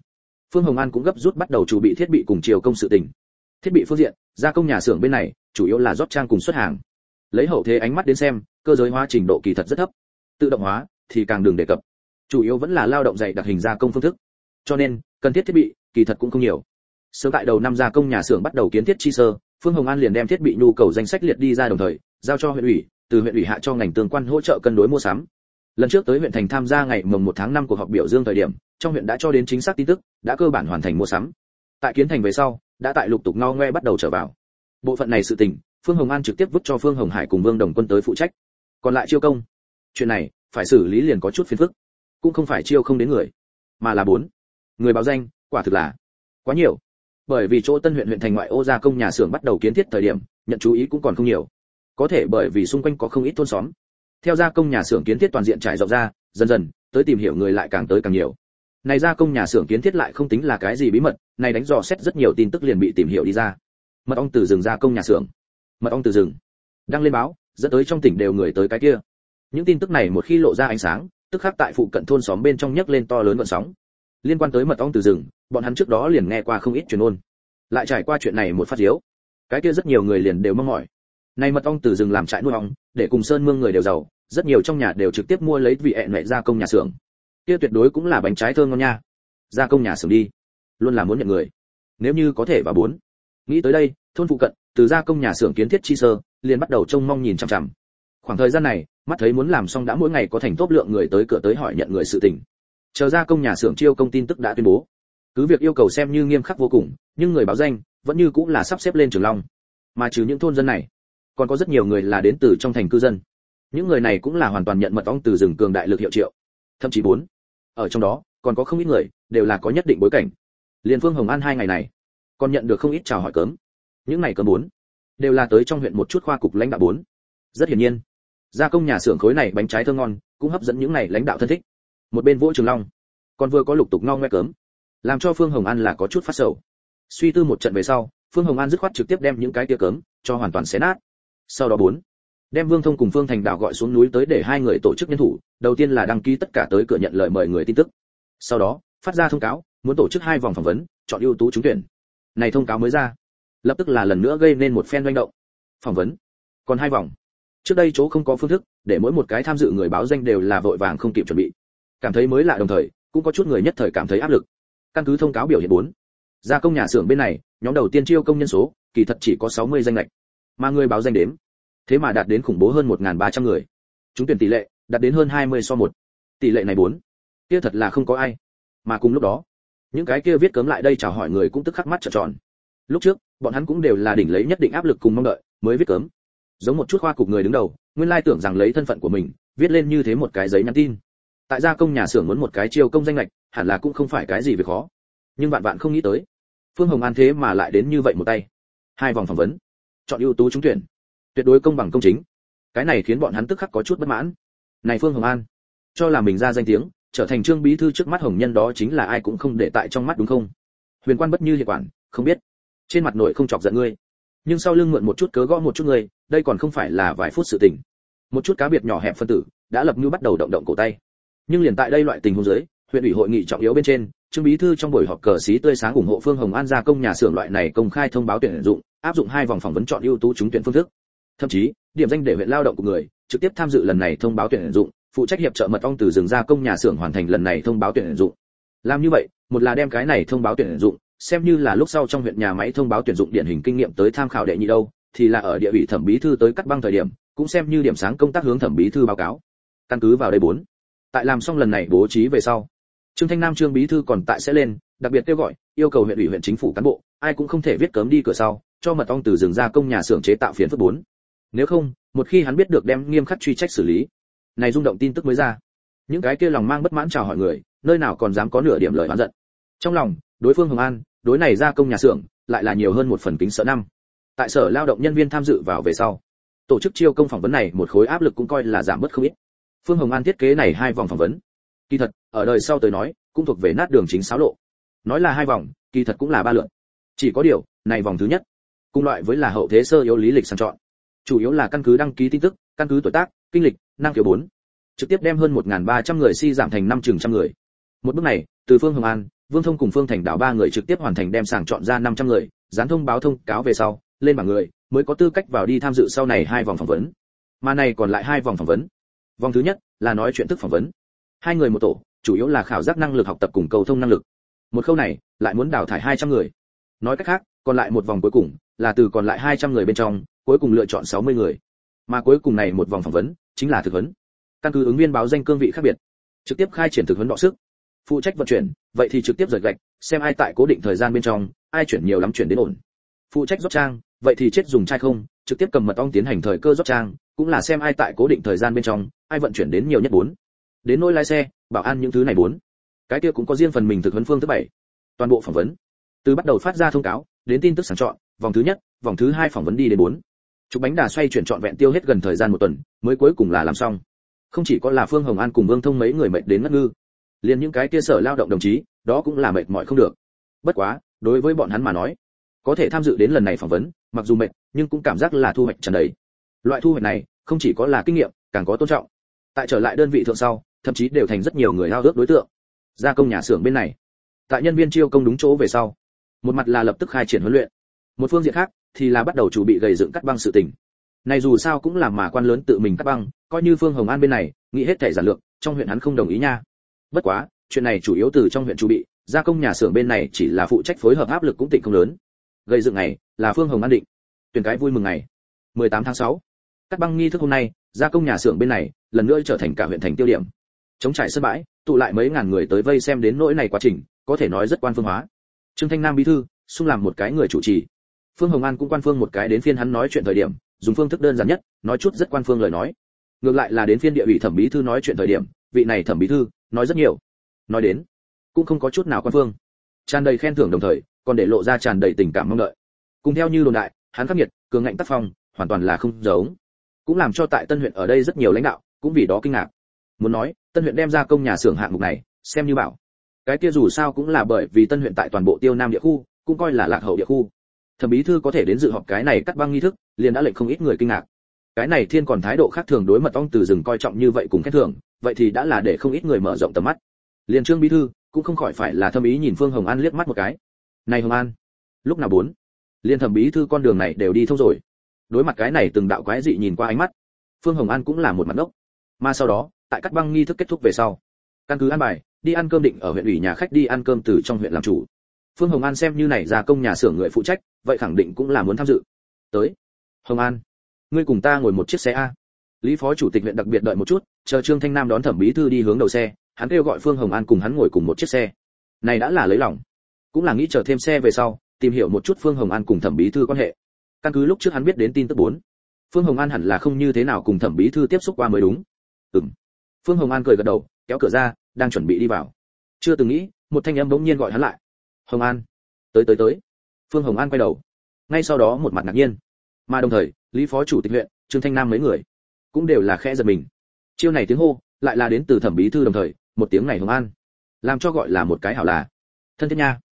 S1: Phương Hồng An cũng gấp rút bắt đầu chuẩn bị thiết bị cùng chiều công sự tình. Thiết bị phương diện, gia công nhà xưởng bên này chủ yếu là rót trang cùng xuất hàng. Lấy hậu thế ánh mắt đến xem, cơ giới hóa trình độ kỳ thật rất thấp. Tự động hóa thì càng đừng đề cập. Chủ yếu vẫn là lao động dày đặc hình gia công phương thức. Cho nên, cần thiết thiết bị kỳ thật cũng không nhiều. Sớm tại đầu năm gia công nhà xưởng bắt đầu kiến thiết chi sơ, Phương Hồng An liền đem thiết bị nhu cầu danh sách liệt đi ra đồng thời, giao cho huyện ủy, từ huyện ủy hạ cho ngành tương quan hỗ trợ cân đối mua sắm. Lần trước tới huyện thành tham gia ngày mồng một tháng năm cuộc họp biểu dương thời điểm, trong huyện đã cho đến chính xác tin tức, đã cơ bản hoàn thành mua sắm. Tại kiến thành về sau, đã tại lục tục ngao ngoe bắt đầu trở vào. Bộ phận này sự tình, Phương Hồng An trực tiếp vứt cho Phương Hồng Hải cùng Vương Đồng Quân tới phụ trách. Còn lại chiêu công, chuyện này phải xử lý liền có chút phiền phức, cũng không phải chiêu không đến người, mà là bốn người báo danh, quả thực là quá nhiều. Bởi vì chỗ Tân huyện huyện thành ngoại ô gia công nhà xưởng bắt đầu kiến thiết thời điểm, nhận chú ý cũng còn không nhiều. Có thể bởi vì xung quanh có không ít thôn xóm. Theo gia công nhà xưởng kiến thiết toàn diện trải rộng ra, dần dần tới tìm hiểu người lại càng tới càng nhiều. Này gia công nhà xưởng kiến thiết lại không tính là cái gì bí mật, này đánh dò xét rất nhiều tin tức liền bị tìm hiểu đi ra. Mật ong từ rừng gia công nhà xưởng, mật ong từ rừng, đăng lên báo, dẫn tới trong tỉnh đều người tới cái kia. Những tin tức này một khi lộ ra ánh sáng, tức khắc tại phụ cận thôn xóm bên trong nhấc lên to lớn gợn sóng. Liên quan tới mật ong từ rừng, bọn hắn trước đó liền nghe qua không ít truyền ngôn. Lại trải qua chuyện này một phát diếu, cái kia rất nhiều người liền đều mong mỏi. Này mật ong từ rừng làm trại nuôi ong, để cùng sơn mương người đều giàu, rất nhiều trong nhà đều trực tiếp mua lấy vị ẹn mẹ gia công nhà xưởng. Kia tuyệt đối cũng là bánh trái thơm ngon nha. Gia công nhà xưởng đi, luôn là muốn nhận người. Nếu như có thể và bốn. Nghĩ tới đây, thôn phụ cận, từ gia công nhà xưởng kiến thiết chi sơ, liền bắt đầu trông mong nhìn chằm chằm. Khoảng thời gian này, mắt thấy muốn làm xong đã mỗi ngày có thành tốt lượng người tới cửa tới hỏi nhận người sự tình. Chờ gia công nhà xưởng chiêu công tin tức đã tuyên bố. Cứ việc yêu cầu xem như nghiêm khắc vô cùng, nhưng người báo danh vẫn như cũng là sắp xếp lên Trường Long. Mà trừ những thôn dân này, còn có rất nhiều người là đến từ trong thành cư dân. Những người này cũng là hoàn toàn nhận mật ong từ rừng cường đại lực hiệu triệu. Thậm chí bốn, ở trong đó còn có không ít người đều là có nhất định bối cảnh. Liên Phương Hồng An hai ngày này, còn nhận được không ít chào hỏi cớm. Những ngày cớm bốn, đều là tới trong huyện một chút khoa cục lãnh đạo bốn. Rất hiển nhiên, gia công nhà xưởng khối này bánh trái thơm ngon, cũng hấp dẫn những này lãnh đạo thân thích. Một bên vỗ Trường Long, còn vừa có lục tục ngao ngoe cớm, làm cho Phương Hồng An là có chút phát sầu. Suy tư một trận về sau, Phương Hồng An dứt khoát trực tiếp đem những cái kia cớm cho hoàn toàn xé nát. Sau đó bốn, đem Vương Thông cùng Phương Thành Đào gọi xuống núi tới để hai người tổ chức nhân thủ, đầu tiên là đăng ký tất cả tới cửa nhận lời mời người tin tức. Sau đó, phát ra thông cáo, muốn tổ chức hai vòng phỏng vấn, chọn ưu tú trúng tuyển. Này thông cáo mới ra, lập tức là lần nữa gây nên một phen doanh động. Phỏng vấn, còn hai vòng. Trước đây chỗ không có phương thức, để mỗi một cái tham dự người báo danh đều là vội vàng không kịp chuẩn bị. Cảm thấy mới lạ đồng thời, cũng có chút người nhất thời cảm thấy áp lực. Căn cứ thông cáo biểu hiện bốn, gia công nhà xưởng bên này, nhóm đầu tiên chiêu công nhân số, kỳ thật chỉ có sáu mươi danh lệch, mà người báo danh đếm, thế mà đạt đến khủng bố hơn một nghìn ba trăm người. Trúng tuyển tỷ lệ đạt đến hơn hai mươi so một. Tỷ lệ này bốn, kia thật là không có ai. Mà cùng lúc đó, những cái kia viết cấm lại đây chào hỏi người cũng tức khắc mắt trợn tròn. Lúc trước, bọn hắn cũng đều là đỉnh lấy nhất định áp lực cùng mong đợi, mới viết cấm. Giống một chút khoa cục người đứng đầu, nguyên lai tưởng rằng lấy thân phận của mình, viết lên như thế một cái giấy nhắn tin. Tại gia công nhà xưởng muốn một cái chiêu công danh lệch, hẳn là cũng không phải cái gì việc khó. Nhưng bạn bạn không nghĩ tới, Phương Hồng An thế mà lại đến như vậy một tay. Hai vòng phỏng vấn, chọn ưu tú trúng tuyển, tuyệt đối công bằng công chính. Cái này khiến bọn hắn tức khắc có chút bất mãn. Này Phương Hồng An, cho là mình ra danh tiếng, trở thành Trương bí thư trước mắt hồng nhân đó chính là ai cũng không để tại trong mắt đúng không? Huyền quan bất như hiện quản, không biết. Trên mặt nội không chọc giận ngươi, nhưng sau lưng mượn một chút cớ gõ một chút người, đây còn không phải là vài phút sự tình. Một chút cá biệt nhỏ hẹp phân tử, đã lập như bắt đầu động động cổ tay. Nhưng liền tại đây loại tình huống dưới, huyện ủy hội nghị trọng yếu bên trên, Trương bí thư trong buổi họp cờ xí tươi sáng ủng hộ Phương Hồng An gia công nhà xưởng loại này công khai thông báo tuyển dụng, áp dụng hai vòng phỏng vấn chọn ưu tú trúng tuyển phương thức. Thậm chí, điểm danh để huyện lao động của người trực tiếp tham dự lần này thông báo tuyển dụng, phụ trách hiệp trợ mật ong từ rừng gia công nhà xưởng hoàn thành lần này thông báo tuyển dụng. Làm như vậy, một là đem cái này thông báo tuyển dụng xem như là lúc sau trong huyện nhà máy thông báo tuyển dụng điển hình kinh nghiệm tới tham khảo đệ nhị đâu, thì là ở địa ủy thẩm bí thư tới cắt băng thời điểm, cũng xem như điểm sáng công tác hướng thẩm bí thư báo cáo. Căn cứ vào đây bốn, tại làm xong lần này bố trí về sau, Trương Thanh Nam Trương bí thư còn tại sẽ lên, đặc biệt kêu gọi, yêu cầu huyện ủy huyện chính phủ cán bộ, ai cũng không thể viết cấm đi cửa sau, cho mật ong từ rừng gia công nhà xưởng chế tạo phiến phức bốn. Nếu không, một khi hắn biết được đem nghiêm khắc truy trách xử lý. Này rung động tin tức mới ra, những cái kia lòng mang bất mãn chào hỏi người, nơi nào còn dám có nửa điểm lời oán giận. Trong lòng, đối phương Hồng An, đối này gia công nhà xưởng, lại là nhiều hơn một phần kính sợ năm. Tại sở lao động nhân viên tham dự vào về sau, tổ chức chiêu công phỏng vấn này một khối áp lực cũng coi là giảm bớt không ít. Phương Hồng An thiết kế này hai vòng phỏng vấn, kỳ thật ở đời sau tới nói cũng thuộc về nát đường chính xáo lộ. Nói là hai vòng, kỳ thật cũng là ba lượt. Chỉ có điều, này vòng thứ nhất, cùng loại với là hậu thế sơ yếu lý lịch sàng chọn, chủ yếu là căn cứ đăng ký tin tức, căn cứ tuổi tác, kinh lịch, năng khiếu bốn, trực tiếp đem hơn một nghìn ba trăm người si giảm thành năm chừng trăm người. Một bước này, từ Phương Hồng An, Vương Thông cùng Phương Thành Đảo ba người trực tiếp hoàn thành đem sàng chọn ra năm trăm người, dán thông báo thông cáo về sau, lên bảng người mới có tư cách vào đi tham dự sau này hai vòng phỏng vấn. Mà này còn lại hai vòng phỏng vấn. Vòng thứ nhất là nói chuyện thức phỏng vấn. Hai người một tổ, chủ yếu là khảo giác năng lực học tập cùng cầu thông năng lực. Một khâu này lại muốn đào thải hai trăm người. Nói cách khác, còn lại một vòng cuối cùng là từ còn lại hai trăm người bên trong, cuối cùng lựa chọn sáu mươi người. Mà cuối cùng này một vòng phỏng vấn chính là thực huấn. Căn cứ ứng viên báo danh cương vị khác biệt, trực tiếp khai triển thực huấn đọ sức. Phụ trách vận chuyển, vậy thì trực tiếp rời gạch, xem ai tại cố định thời gian bên trong, ai chuyển nhiều lắm chuyển đến ổn. Phụ trách rót trang, vậy thì chết dùng chai không, trực tiếp cầm mật ong tiến hành thời cơ rót trang, cũng là xem ai tại cố định thời gian bên trong, ai vận chuyển đến nhiều nhất bốn. Đến nỗi lái xe, bảo an những thứ này bốn. Cái kia cũng có riêng phần mình thực huấn phương thứ bảy. Toàn bộ phỏng vấn, từ bắt đầu phát ra thông cáo, đến tin tức sàng chọn, vòng thứ nhất, vòng thứ hai phỏng vấn đi đến bốn. Chụp bánh đà xoay chuyển trọn vẹn tiêu hết gần thời gian một tuần, mới cuối cùng là làm xong. Không chỉ có là Phương Hồng An cùng Vương Thông mấy người mệt đến ngất ngư, liền những cái kia sở lao động đồng chí, đó cũng là mệt mỏi không được. Bất quá, đối với bọn hắn mà nói, có thể tham dự đến lần này phỏng vấn, mặc dù mệt, nhưng cũng cảm giác là thu hoạch tràn đầy. Loại thu hoạch này, không chỉ có là kinh nghiệm, càng có tôn trọng. Tại trở lại đơn vị thượng sau, thậm chí đều thành rất nhiều người ao ước đối tượng. Gia công nhà xưởng bên này, tại nhân viên chiêu công đúng chỗ về sau, một mặt là lập tức khai triển huấn luyện, một phương diện khác thì là bắt đầu chuẩn bị gầy dựng cắt băng sự tình. Này dù sao cũng là mà quan lớn tự mình cắt băng, coi như Phương Hồng An bên này nghĩ hết thể giản lược, trong huyện hắn không đồng ý nha. Bất quá, chuyện này chủ yếu từ trong huyện chuẩn bị, gia công nhà xưởng bên này chỉ là phụ trách phối hợp, áp lực cũng tịnh không lớn. Gầy dựng này là Phương Hồng An định, tuyển cái vui mừng ngày. mười tám tháng sáu, cắt băng nghi thức hôm nay, gia công nhà xưởng bên này lần nữa trở thành cả huyện thành tiêu điểm. Chống trải sân bãi, tụ lại mấy ngàn người tới vây xem đến nỗi này quá trình, có thể nói rất quan phương hóa. Trương Thanh Nam bí thư, xung làm một cái người chủ trì. Phương Hồng An cũng quan phương một cái, đến phiên hắn nói chuyện thời điểm, dùng phương thức đơn giản nhất, nói chút rất quan phương lời nói. Ngược lại là đến phiên địa ủy thẩm bí thư nói chuyện thời điểm, vị này thẩm bí thư nói rất nhiều, nói đến cũng không có chút nào quan phương, tràn đầy khen thưởng, đồng thời còn để lộ ra tràn đầy tình cảm mong đợi. Cùng theo như đồn đại, hắn khắc nghiệt, cường ngạnh tác phong, hoàn toàn là không giống, cũng làm cho tại Tân huyện ở đây rất nhiều lãnh đạo cũng vì đó kinh ngạc. Muốn nói, Tân huyện đem ra công nhà xưởng hạng mục này, xem như bảo, cái kia dù sao cũng là bởi vì Tân huyện tại toàn bộ Tiêu Nam địa khu, cũng coi là lạc hậu địa khu. Thẩm bí thư có thể đến dự họp cái này cắt băng nghi thức, liền đã lệnh không ít người kinh ngạc. Cái này thiên còn thái độ khác thường đối mật ong từ rừng coi trọng như vậy cùng khen thưởng, vậy thì đã là để không ít người mở rộng tầm mắt. Liền Trương bí thư cũng không khỏi phải là thâm ý nhìn Phương Hồng An liếc mắt một cái. Này Hồng An, lúc nào bốn, liên thẩm bí thư con đường này đều đi thông rồi. Đối mặt cái này từng đạo quái dị nhìn qua ánh mắt, Phương Hồng An cũng là một mặt ngốc. Mà sau đó, tại cắt băng nghi thức kết thúc về sau, căn cứ an bài, đi ăn cơm định ở huyện ủy nhà khách đi ăn cơm từ trong huyện làm chủ. Phương Hồng An xem như này gia công nhà xưởng người phụ trách, vậy khẳng định cũng là muốn tham dự. Tới, Hồng An, ngươi cùng ta ngồi một chiếc xe a. Lý phó chủ tịch huyện đặc biệt đợi một chút, chờ Trương Thanh Nam đón thẩm bí thư đi hướng đầu xe, hắn kêu gọi Phương Hồng An cùng hắn ngồi cùng một chiếc xe. Này đã là lấy lòng, cũng là nghĩ chờ thêm xe về sau, tìm hiểu một chút Phương Hồng An cùng thẩm bí thư quan hệ. Căn cứ lúc trước hắn biết đến tin tức bốn, Phương Hồng An hẳn là không như thế nào cùng thẩm bí thư tiếp xúc qua mới đúng. Ừm. Phương Hồng An cười gật đầu, kéo cửa ra, đang chuẩn bị đi vào. Chưa từng nghĩ, một thanh âm bỗng nhiên gọi hắn lại. Hồng An, tới tới tới. Phương Hồng An quay đầu, ngay sau đó một mặt ngạc nhiên, mà đồng thời Lý phó chủ tịch huyện, Trương Thanh Nam mấy người cũng đều là khẽ giật mình. Chiêu này tiếng hô lại là đến từ thẩm bí thư, đồng thời một tiếng này Hồng An làm cho gọi là một cái hảo là thân thiết nha.